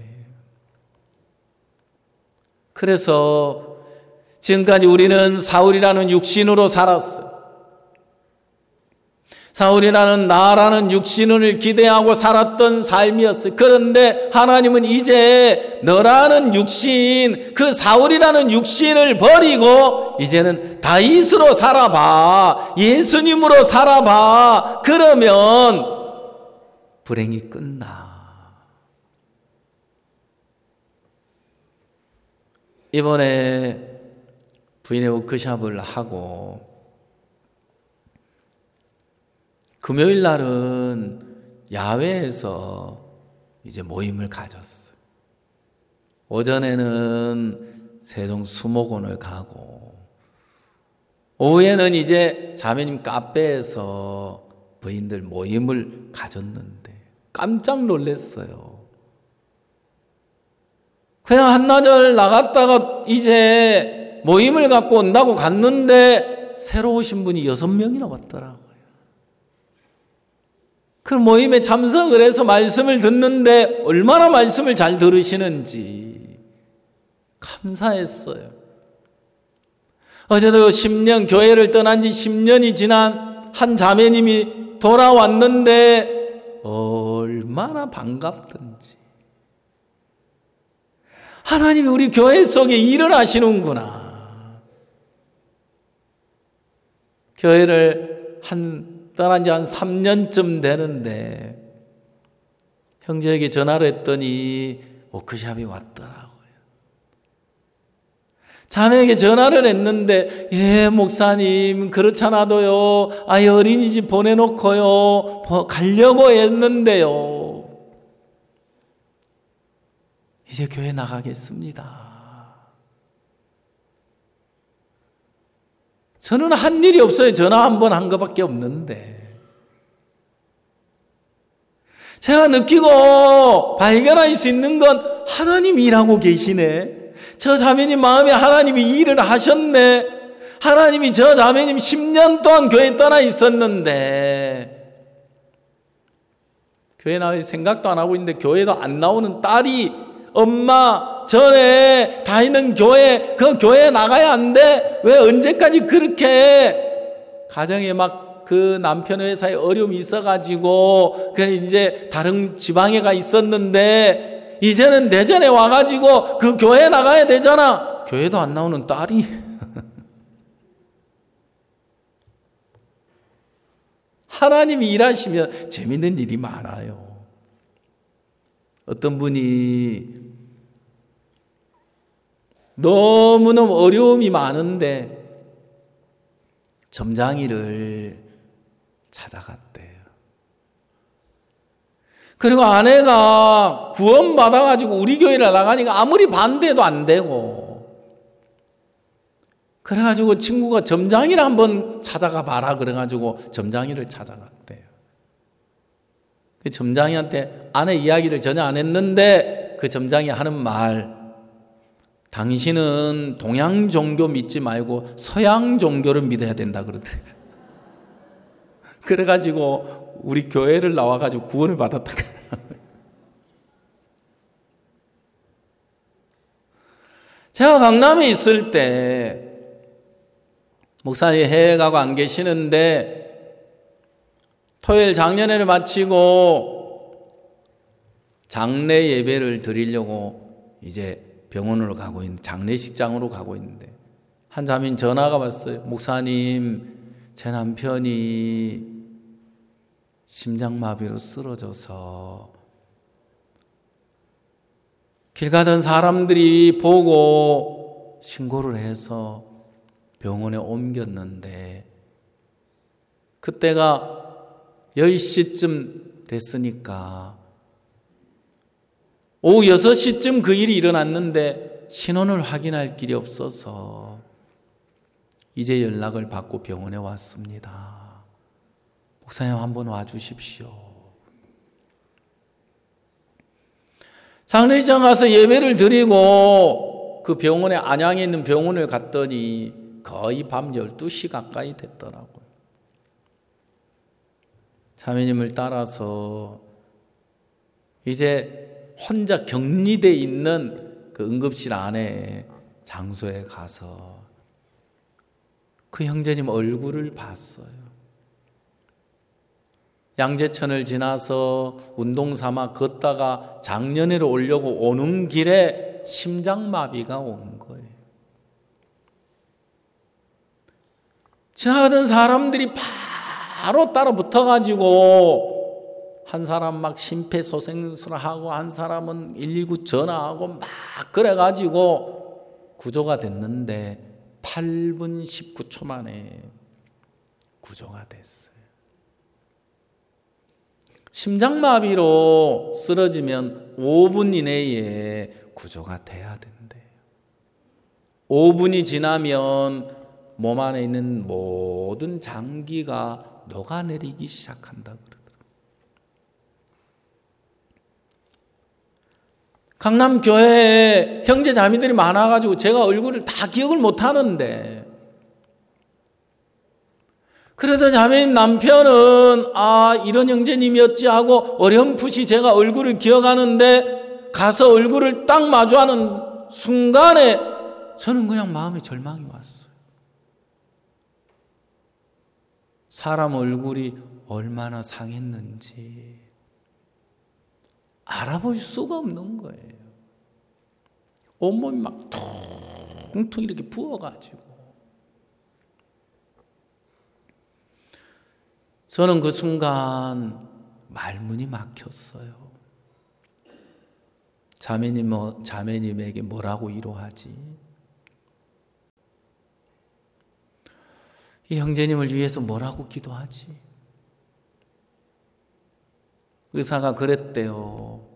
그래서 지금까지 우리는 사울이라는 육신으로 살았어요. 사울이라는 나라는 육신을 기대하고 살았던 삶이었어요. 그런데 하나님은 이제 너라는 육신, 그 사울이라는 육신을 버리고 이제는 다윗으로 살아봐. 예수님으로 살아봐. 그러면 불행이 끝나. 이번에 부인의 워크숍을 하고 금요일 날은 야외에서 이제 모임을 가졌어요. 오전에는 세종 수목원을 가고 오후에는 이제 자매님 카페에서 부인들 모임을 가졌는데 깜짝 놀랐어요. 그냥 한나절 나갔다가 이제 모임을 갖고 온다고 갔는데 새로 오신 분이 6명이나 왔더라고요. 그 모임에 참석을 해서 말씀을 듣는데 얼마나 말씀을 잘 들으시는지 감사했어요. 어제도 10년, 교회를 떠난 지 10년이 지난 한 자매님이 돌아왔는데 얼마나 반갑던지. 하나님이 우리 교회 속에 일을 하시는구나. 교회를 떠난 지 한 3년쯤 되는데 형제에게 전화를 했더니 워크숍이 왔더라고요. 자매에게 전화를 했는데 예 목사님 그렇잖아도요 아이 어린이집 보내놓고요 가려고 했는데요 이제 교회 나가겠습니다. 저는 한 일이 없어요. 전화 한 번 한 것밖에 없는데 제가 느끼고 발견할 수 있는 건 하나님이 일하고 계시네. 저 자매님 마음에 하나님이 일을 하셨네. 하나님이 저 자매님 10년 동안 교회 떠나 있었는데 교회 나올 생각도 안 하고 있는데 교회도 안 나오는 딸이 엄마 전에 다니는 교회 그 교회 나가야 안 돼? 왜 언제까지 그렇게 가정에 막 그 남편의 회사에 어려움이 있어가지고 그래 이제 다른 지방에 가 있었는데 이제는 대전에 와가지고 그 교회 나가야 되잖아. 교회도 안 나오는 딸이 하나님이 일하시면 재밌는 일이 많아요. 어떤 분이 너무너무 어려움이 많은데 점장이를 찾아갔대요. 그리고 아내가 구원받아가지고 우리 교회를 나가니까 아무리 반대도 안 되고 그래가지고 친구가 점장이를 한번 찾아가 봐라 그래가지고 점장이를 찾아갔대요. 그 점장이한테 아내 이야기를 전혀 안 했는데 그 점장이 하는 말 당신은 동양 종교 믿지 말고 서양 종교를 믿어야 된다 그러더래요. 그래가지고 우리 교회를 나와가지고 구원을 받았다. 제가 강남에 있을 때 목사님 해외 가고 안 계시는데 토요일 장례를 마치고 장례 예배를 드리려고 이제 병원으로 가고 있는 장례식장으로 가고 있는데 한 자매인 전화가 왔어요. 목사님 제 남편이 심장마비로 쓰러져서 길 가던 사람들이 보고 신고를 해서 병원에 옮겼는데 그때가 10시쯤 됐으니까 오후 6시쯤 그 일이 일어났는데 신원을 확인할 길이 없어서 이제 연락을 받고 병원에 왔습니다. 목사님 한번 와주십시오. 장례식장 가서 예배를 드리고 그 병원에 안양에 있는 병원을 갔더니 거의 밤 12시 가까이 됐더라고요. 자매님을 따라서 이제 혼자 격리되어 있는 그 응급실 안에 장소에 가서 그 형제님 얼굴을 봤어요. 양재천을 지나서 운동 삼아 걷다가 장년회로 오려고 오는 길에 심장마비가 온 거예요. 지나가던 사람들이 바로 따라 붙어가지고 한 사람 막 심폐소생술하고 한 사람은 119 전화하고 막 그래가지고 구조가 됐는데 8분 19초 만에 구조가 됐어요. 심장마비로 쓰러지면 5분 이내에 구조가 돼야 된대요. 5분이 지나면 몸 안에 있는 모든 장기가 녹아내리기 시작한다 그러더라고요. 강남 교회에 형제 자매들이 많아가지고 제가 얼굴을 다 기억을 못하는데, 그래서 자매님 남편은 이런 형제님이었지 하고 어렴풋이 제가 얼굴을 기억하는데, 가서 얼굴을 딱 마주하는 순간에 저는 그냥 마음에 절망이 왔어요. 사람 얼굴이 얼마나 상했는지 알아볼 수가 없는 거예요. 온몸이 막 퉁퉁 이렇게 부어가지고. 저는 그 순간 말문이 막혔어요. 자매님에게 뭐라고 위로하지? 이 형제님을 위해서 뭐라고 기도하지? 의사가 그랬대요.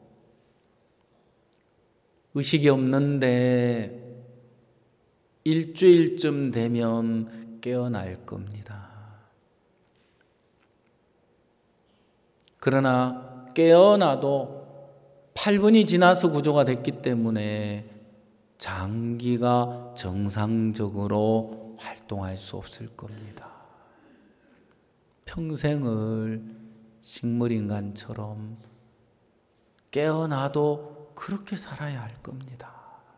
의식이 없는데 일주일쯤 되면 깨어날 겁니다. 그러나 깨어나도 8분이 지나서 구조가 됐기 때문에 장기가 정상적으로 활동할 수 없을 겁니다. 평생을 식물인간처럼 깨어나도 그렇게 살아야 할 겁니다.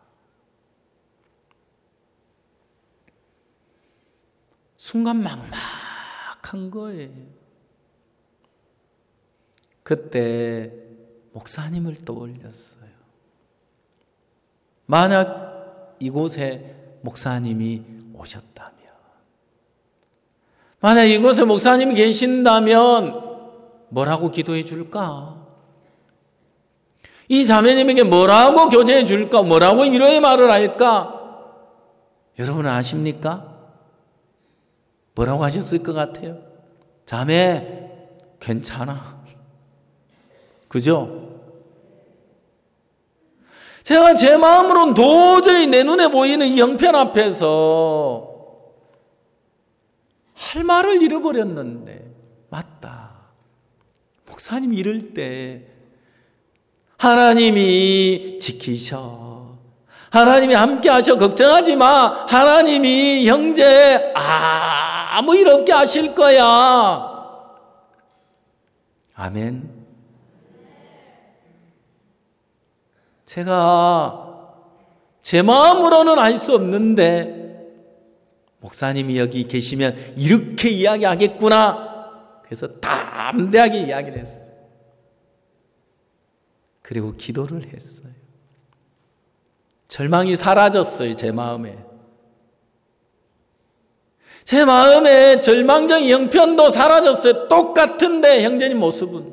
순간 막막한 거예요. 그때 목사님을 떠올렸어요. 만약 이곳에 목사님이 오셨다면, 만약 이곳에 목사님이 계신다면 뭐라고 기도해 줄까? 이 자매님에게 뭐라고 교제해 줄까? 뭐라고 위로의 말을 할까? 여러분 아십니까? 뭐라고 하셨을 것 같아요? 자매, 괜찮아. 그죠? 제가 제 마음으로는 도저히 내 눈에 보이는 이 형편 앞에서 할 말을 잃어버렸는데, 맞다. 목사님이 이럴 때 하나님이 지키셔. 하나님이 함께 하셔. 걱정하지 마. 하나님이 형제 아무 일 없게 하실 거야. 아멘. 제가 제 마음으로는 알 수 없는데 목사님이 여기 계시면 이렇게 이야기하겠구나. 그래서 담대하게 이야기를 했어요. 그리고 기도를 했어요. 절망이 사라졌어요. 제 마음에. 제 마음에 절망적인 형편도 사라졌어요. 똑같은데 형제님 모습은.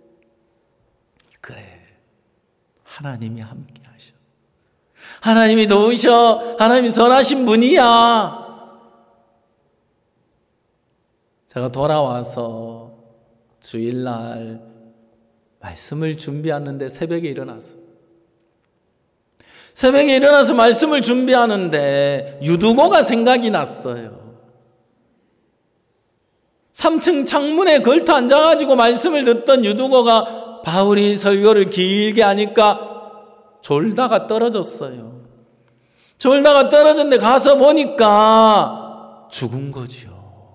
그래. 하나님이 함께 하셔. 하나님이 도우셔. 하나님이 선하신 분이야. 제가 돌아와서 주일날 말씀을 준비하는데 새벽에 일어났어요. 새벽에 일어나서 말씀을 준비하는데 유두고가 생각이 났어요. 3층 창문에 걸터 앉아가지고 말씀을 듣던 유두고가 바울이 설교를 길게 하니까 졸다가 떨어졌어요. 졸다가 떨어졌는데 가서 보니까 죽은 거죠.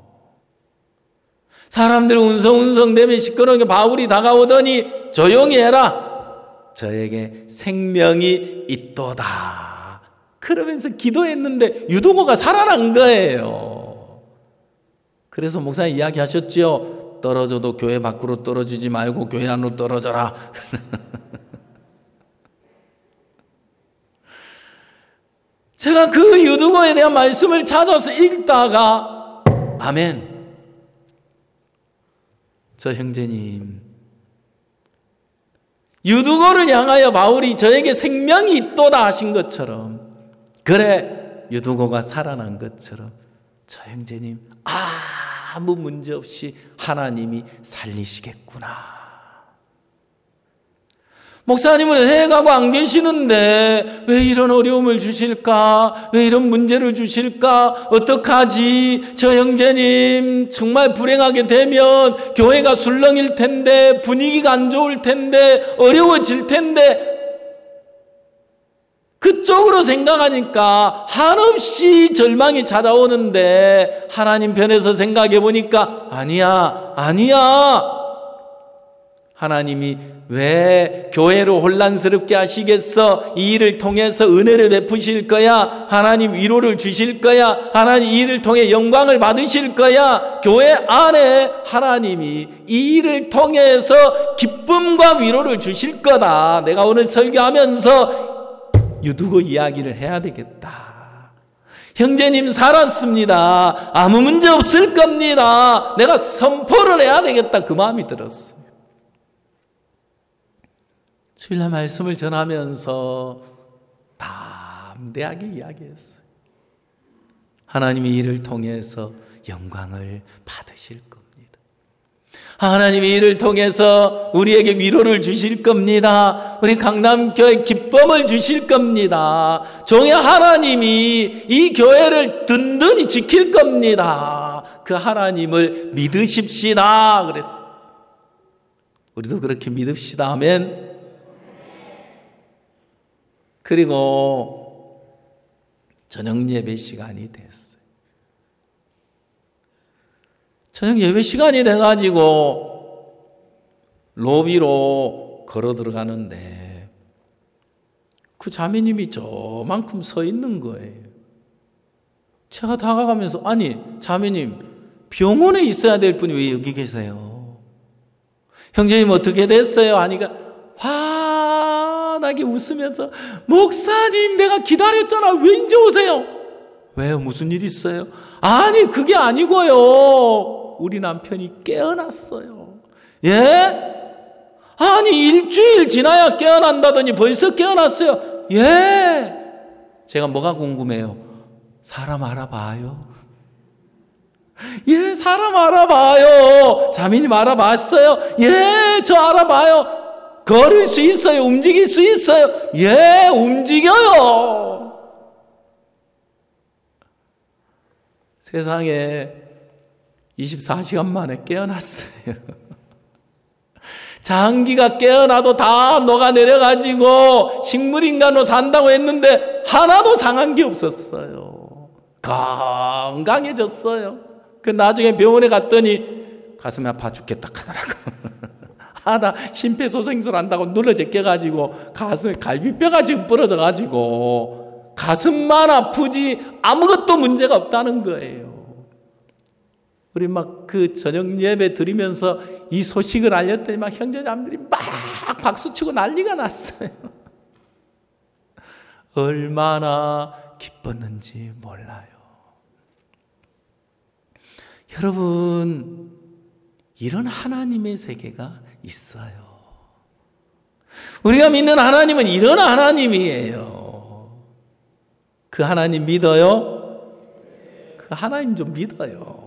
사람들 운성운성대며 시끄러운 게 바울이 다가오더니 조용히 해라. 저에게 생명이 있도다. 그러면서 기도했는데 유두고가 살아난 거예요. 그래서 목사님 이야기하셨죠. 떨어져도 교회 밖으로 떨어지지 말고 교회 안으로 떨어져라. 제가 그 유두고에 대한 말씀을 찾아서 읽다가 아멘. 저 형제님, 유두고를 향하여 바울이 저에게 생명이 있도다 하신 것처럼, 그래 유두고가 살아난 것처럼 저 형제님 아무 문제 없이 하나님이 살리시겠구나. 목사님은 해가고 안 계시는데 왜 이런 어려움을 주실까? 왜 이런 문제를 주실까? 어떡하지? 저 형제님 정말 불행하게 되면 교회가 술렁일 텐데, 분위기가 안 좋을 텐데, 어려워질 텐데, 그쪽으로 생각하니까 한없이 절망이 찾아오는데, 하나님 편에서 생각해 보니까 아니야. 하나님이 왜 교회를 혼란스럽게 하시겠어? 이 일을 통해서 은혜를 베푸실 거야. 하나님 위로를 주실 거야. 하나님 이 일을 통해 영광을 받으실 거야. 교회 안에 하나님이 이 일을 통해서 기쁨과 위로를 주실 거다. 내가 오늘 설교하면서 유두고 이야기를 해야 되겠다. 형제님 살았습니다. 아무 문제 없을 겁니다. 내가 선포를 해야 되겠다. 그 마음이 들었어요. 주일날 말씀을 전하면서 담대하게 이야기했어요. 하나님이 이를 통해서 영광을 받으실 겁니다. 하나님이 이를 통해서 우리에게 위로를 주실 겁니다. 우리 강남교회 기쁨을 주실 겁니다. 종의 하나님이 이 교회를 든든히 지킬 겁니다. 그 하나님을 믿으십시다 그랬어요. 우리도 그렇게 믿읍시다. 아멘. 그리고 저녁 예배 시간이 됐어요. 저녁 예배 시간이 돼가지고 로비로 걸어 들어가는데 그 자매님이 저만큼 서 있는 거예요. 제가 다가가면서 아니 자매님 병원에 있어야 될 분이 왜 여기 계세요? 형제님 어떻게 됐어요? 하니까 환하게 웃으면서 목사님 내가 기다렸잖아. 왜 이제 오세요? 왜요? 무슨 일 있어요? 아니 그게 아니고요. 우리 남편이 깨어났어요. 예? 아니 일주일 지나야 깨어난다더니 벌써 깨어났어요. 예? 제가 뭐가 궁금해요? 사람 알아봐요? 예, 사람 알아봐요. 자매님 알아봤어요? 예, 저 알아봐요. 걸을 수 있어요? 움직일 수 있어요? 예, 움직여요. 세상에 24시간 만에 깨어났어요. 장기가 깨어나도 다 녹아내려가지고 식물인간으로 산다고 했는데 하나도 상한 게 없었어요. 건강해졌어요. 그 나중에 병원에 갔더니 가슴이 아파 죽겠다 하더라고. 하다 심폐소생술 한다고 눌러제껴가지고 가슴에 갈비뼈가 지금 부러져가지고 가슴만 아프지 아무것도 문제가 없다는 거예요. 우리 막 그 저녁 예배 드리면서 이 소식을 알렸더니 막 형제자매들이 막 박수치고 난리가 났어요. 얼마나 기뻤는지 몰라요. 여러분, 이런 하나님의 세계가 있어요. 우리가 믿는 하나님은 이런 하나님이에요. 그 하나님 믿어요? 그 하나님 좀 믿어요.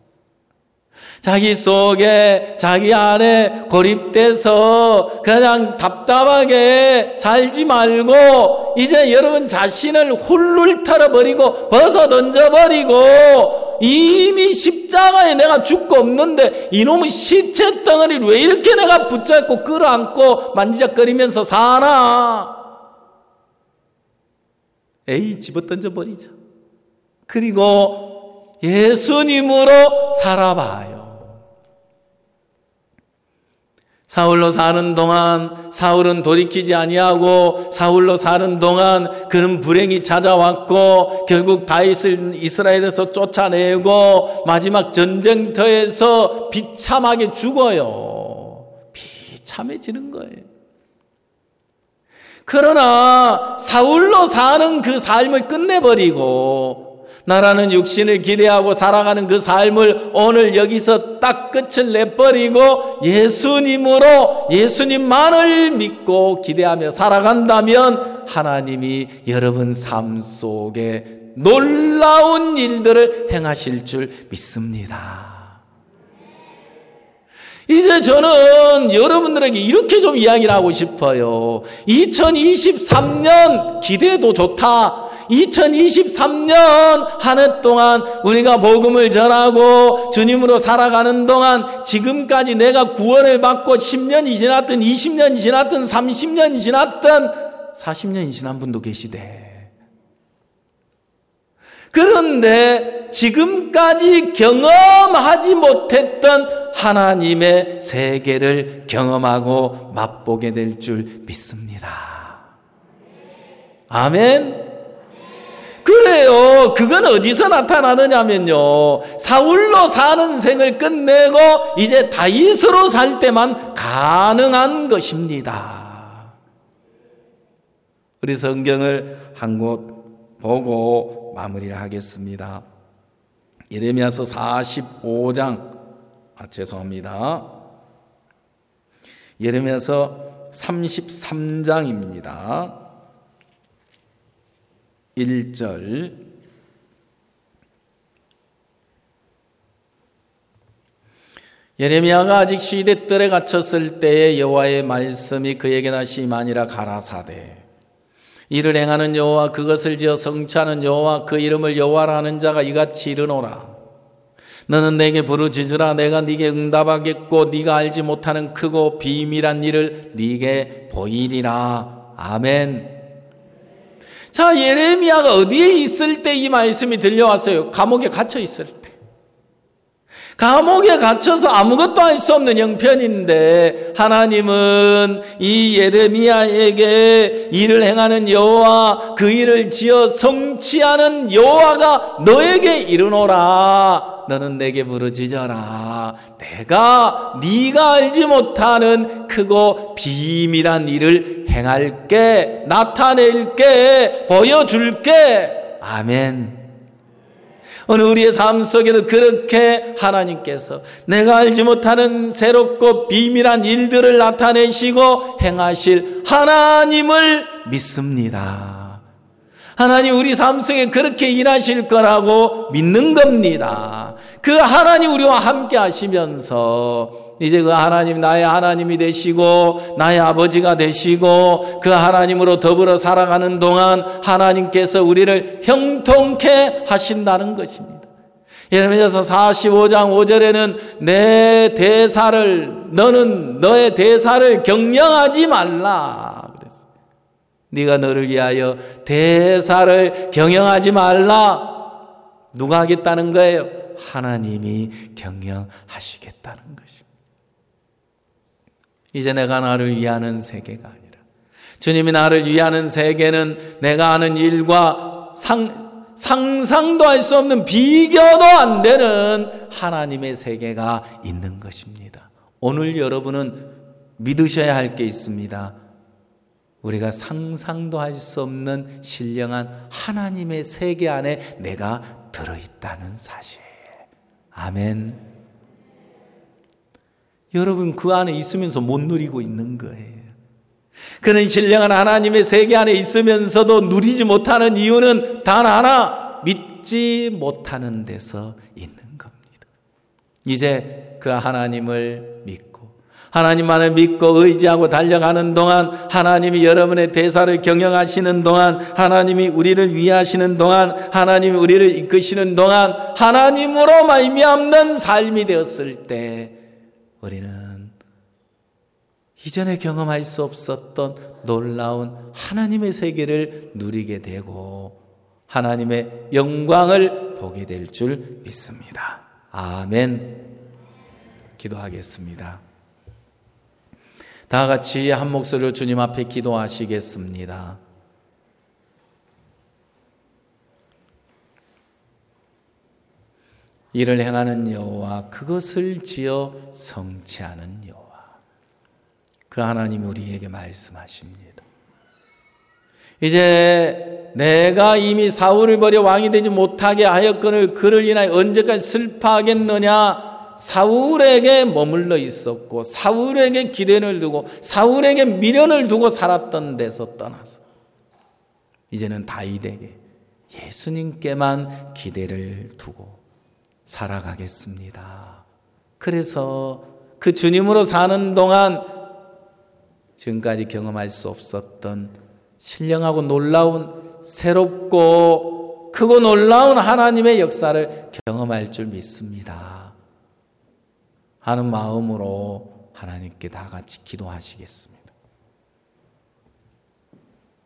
자기 속에 자기 안에 고립돼서 그냥 답답하게 살지 말고 이제 여러분 자신을 훌훌 털어버리고 벗어 던져버리고 이미 십자가에 내가 죽고 없는데 이놈의 시체 덩어리를 왜 이렇게 내가 붙잡고 끌어안고 만지작거리면서 사나? 에이, 집어던져버리자. 그리고 예수님으로 살아봐요. 사울로 사는 동안 사울은 돌이키지 아니하고 사울로 사는 동안 그는 불행이 찾아왔고 결국 다윗을 이스라엘에서 쫓아내고 마지막 전쟁터에서 비참하게 죽어요. 비참해지는 거예요. 그러나 사울로 사는 그 삶을 끝내버리고 나라는 육신을 기대하고 살아가는 그 삶을 오늘 여기서 딱 끝을 내버리고 예수님으로 예수님만을 믿고 기대하며 살아간다면 하나님이 여러분 삶 속에 놀라운 일들을 행하실 줄 믿습니다. 이제 저는 여러분들에게 이렇게 좀 이야기를 하고 싶어요. 2023년 기대도 좋다. 2023년 한 해 동안 우리가 복음을 전하고 주님으로 살아가는 동안 지금까지 내가 구원을 받고 10년이 지났든 20년이 지났든 30년이 지났든 40년이 지난 분도 계시대. 그런데 지금까지 경험하지 못했던 하나님의 세계를 경험하고 맛보게 될 줄 믿습니다. 아멘. 그래요. 그건 어디서 나타나느냐면요, 사울로 사는 생을 끝내고 이제 다윗으로 살 때만 가능한 것입니다. 우리 성경을 한 곳 보고 마무리를 하겠습니다. 예레미야서 45장, 죄송합니다. 예레미야서 33장입니다. 1절. 예레미야가 아직 시대뜰에 갇혔을 때에 여호와의 말씀이 그에게 다시 임하니라. 가라사대 이를 행하는 여호와, 그것을 지어 성취하는 여호와, 그 이름을 여호와라 하는 자가 이같이 이르노라. 너는 내게 부르짖으라. 내가 네게 응답하겠고 네가 알지 못하는 크고 비밀한 일을 네게 보이리라. 아멘. 자, 예레미야가 어디에 있을 때 이 말씀이 들려왔어요? 감옥에 갇혀 있을 때. 감옥에 갇혀서 아무것도 할 수 없는 형편인데 하나님은 이 예레미야에게 일을 행하는 여호와, 그 일을 지어 성취하는 여호와가 너에게 이르노라. 너는 내게 부르짖어라. 내가 네가 알지 못하는 크고 비밀한 일을 행할게, 나타낼게, 보여줄게. 아멘. 오늘 우리의 삶 속에도 그렇게 하나님께서 내가 알지 못하는 새롭고 비밀한 일들을 나타내시고 행하실 하나님을 믿습니다. 하나님 우리 삶 속에 그렇게 일하실 거라고 믿는 겁니다. 그 하나님 우리와 함께 하시면서 이제 그 하나님 나의 하나님이 되시고 나의 아버지가 되시고 그 하나님으로 더불어 살아가는 동안 하나님께서 우리를 형통케 하신다는 것입니다. 예레미야서 45장 5절에는 내 대사를, 너는 너의 대사를 경영하지 말라 그랬어요. 네가 너를 위하여 대사를 경영하지 말라. 누가 하겠다는 거예요? 하나님이 경영하시겠다는 것입니다. 이제 내가 나를 위하는 세계가 아니라 주님이 나를 위하는 세계는 내가 하는 일과 상상도 할 수 없는 비교도 안 되는 하나님의 세계가 있는 것입니다. 오늘 여러분은 믿으셔야 할 게 있습니다. 우리가 상상도 할 수 없는 신령한 하나님의 세계 안에 내가 들어있다는 사실. 아멘. 여러분 그 안에 있으면서 못 누리고 있는 거예요. 그런 신령한 하나님의 세계 안에 있으면서도 누리지 못하는 이유는 단 하나, 믿지 못하는 데서 있는 겁니다. 이제 그 하나님을 믿고 하나님만을 믿고 의지하고 달려가는 동안, 하나님이 여러분의 대사를 경영하시는 동안, 하나님이 우리를 위하시는 동안, 하나님이 우리를 이끄시는 동안 하나님으로 말미암는 삶이 되었을 때 우리는 이전에 경험할 수 없었던 놀라운 하나님의 세계를 누리게 되고 하나님의 영광을 보게 될 줄 믿습니다. 아멘. 기도하겠습니다. 다 같이 한 목소리로 주님 앞에 기도하시겠습니다. 일을 행하는 여호와, 그것을 지어 성취하는 여호와, 그 하나님이 우리에게 말씀하십니다. 이제 내가 이미 사울을 버려 왕이 되지 못하게 하였거늘 그를 인하여 언제까지 슬퍼하겠느냐. 사울에게 머물러 있었고 사울에게 기대를 두고 사울에게 미련을 두고 살았던 데서 떠나서 이제는 다윗에게, 예수님께만 기대를 두고 살아가겠습니다. 그래서 그 주님으로 사는 동안 지금까지 경험할 수 없었던 신령하고 놀라운 새롭고 크고 놀라운 하나님의 역사를 경험할 줄 믿습니다 하는 마음으로 하나님께 다 같이 기도하시겠습니다.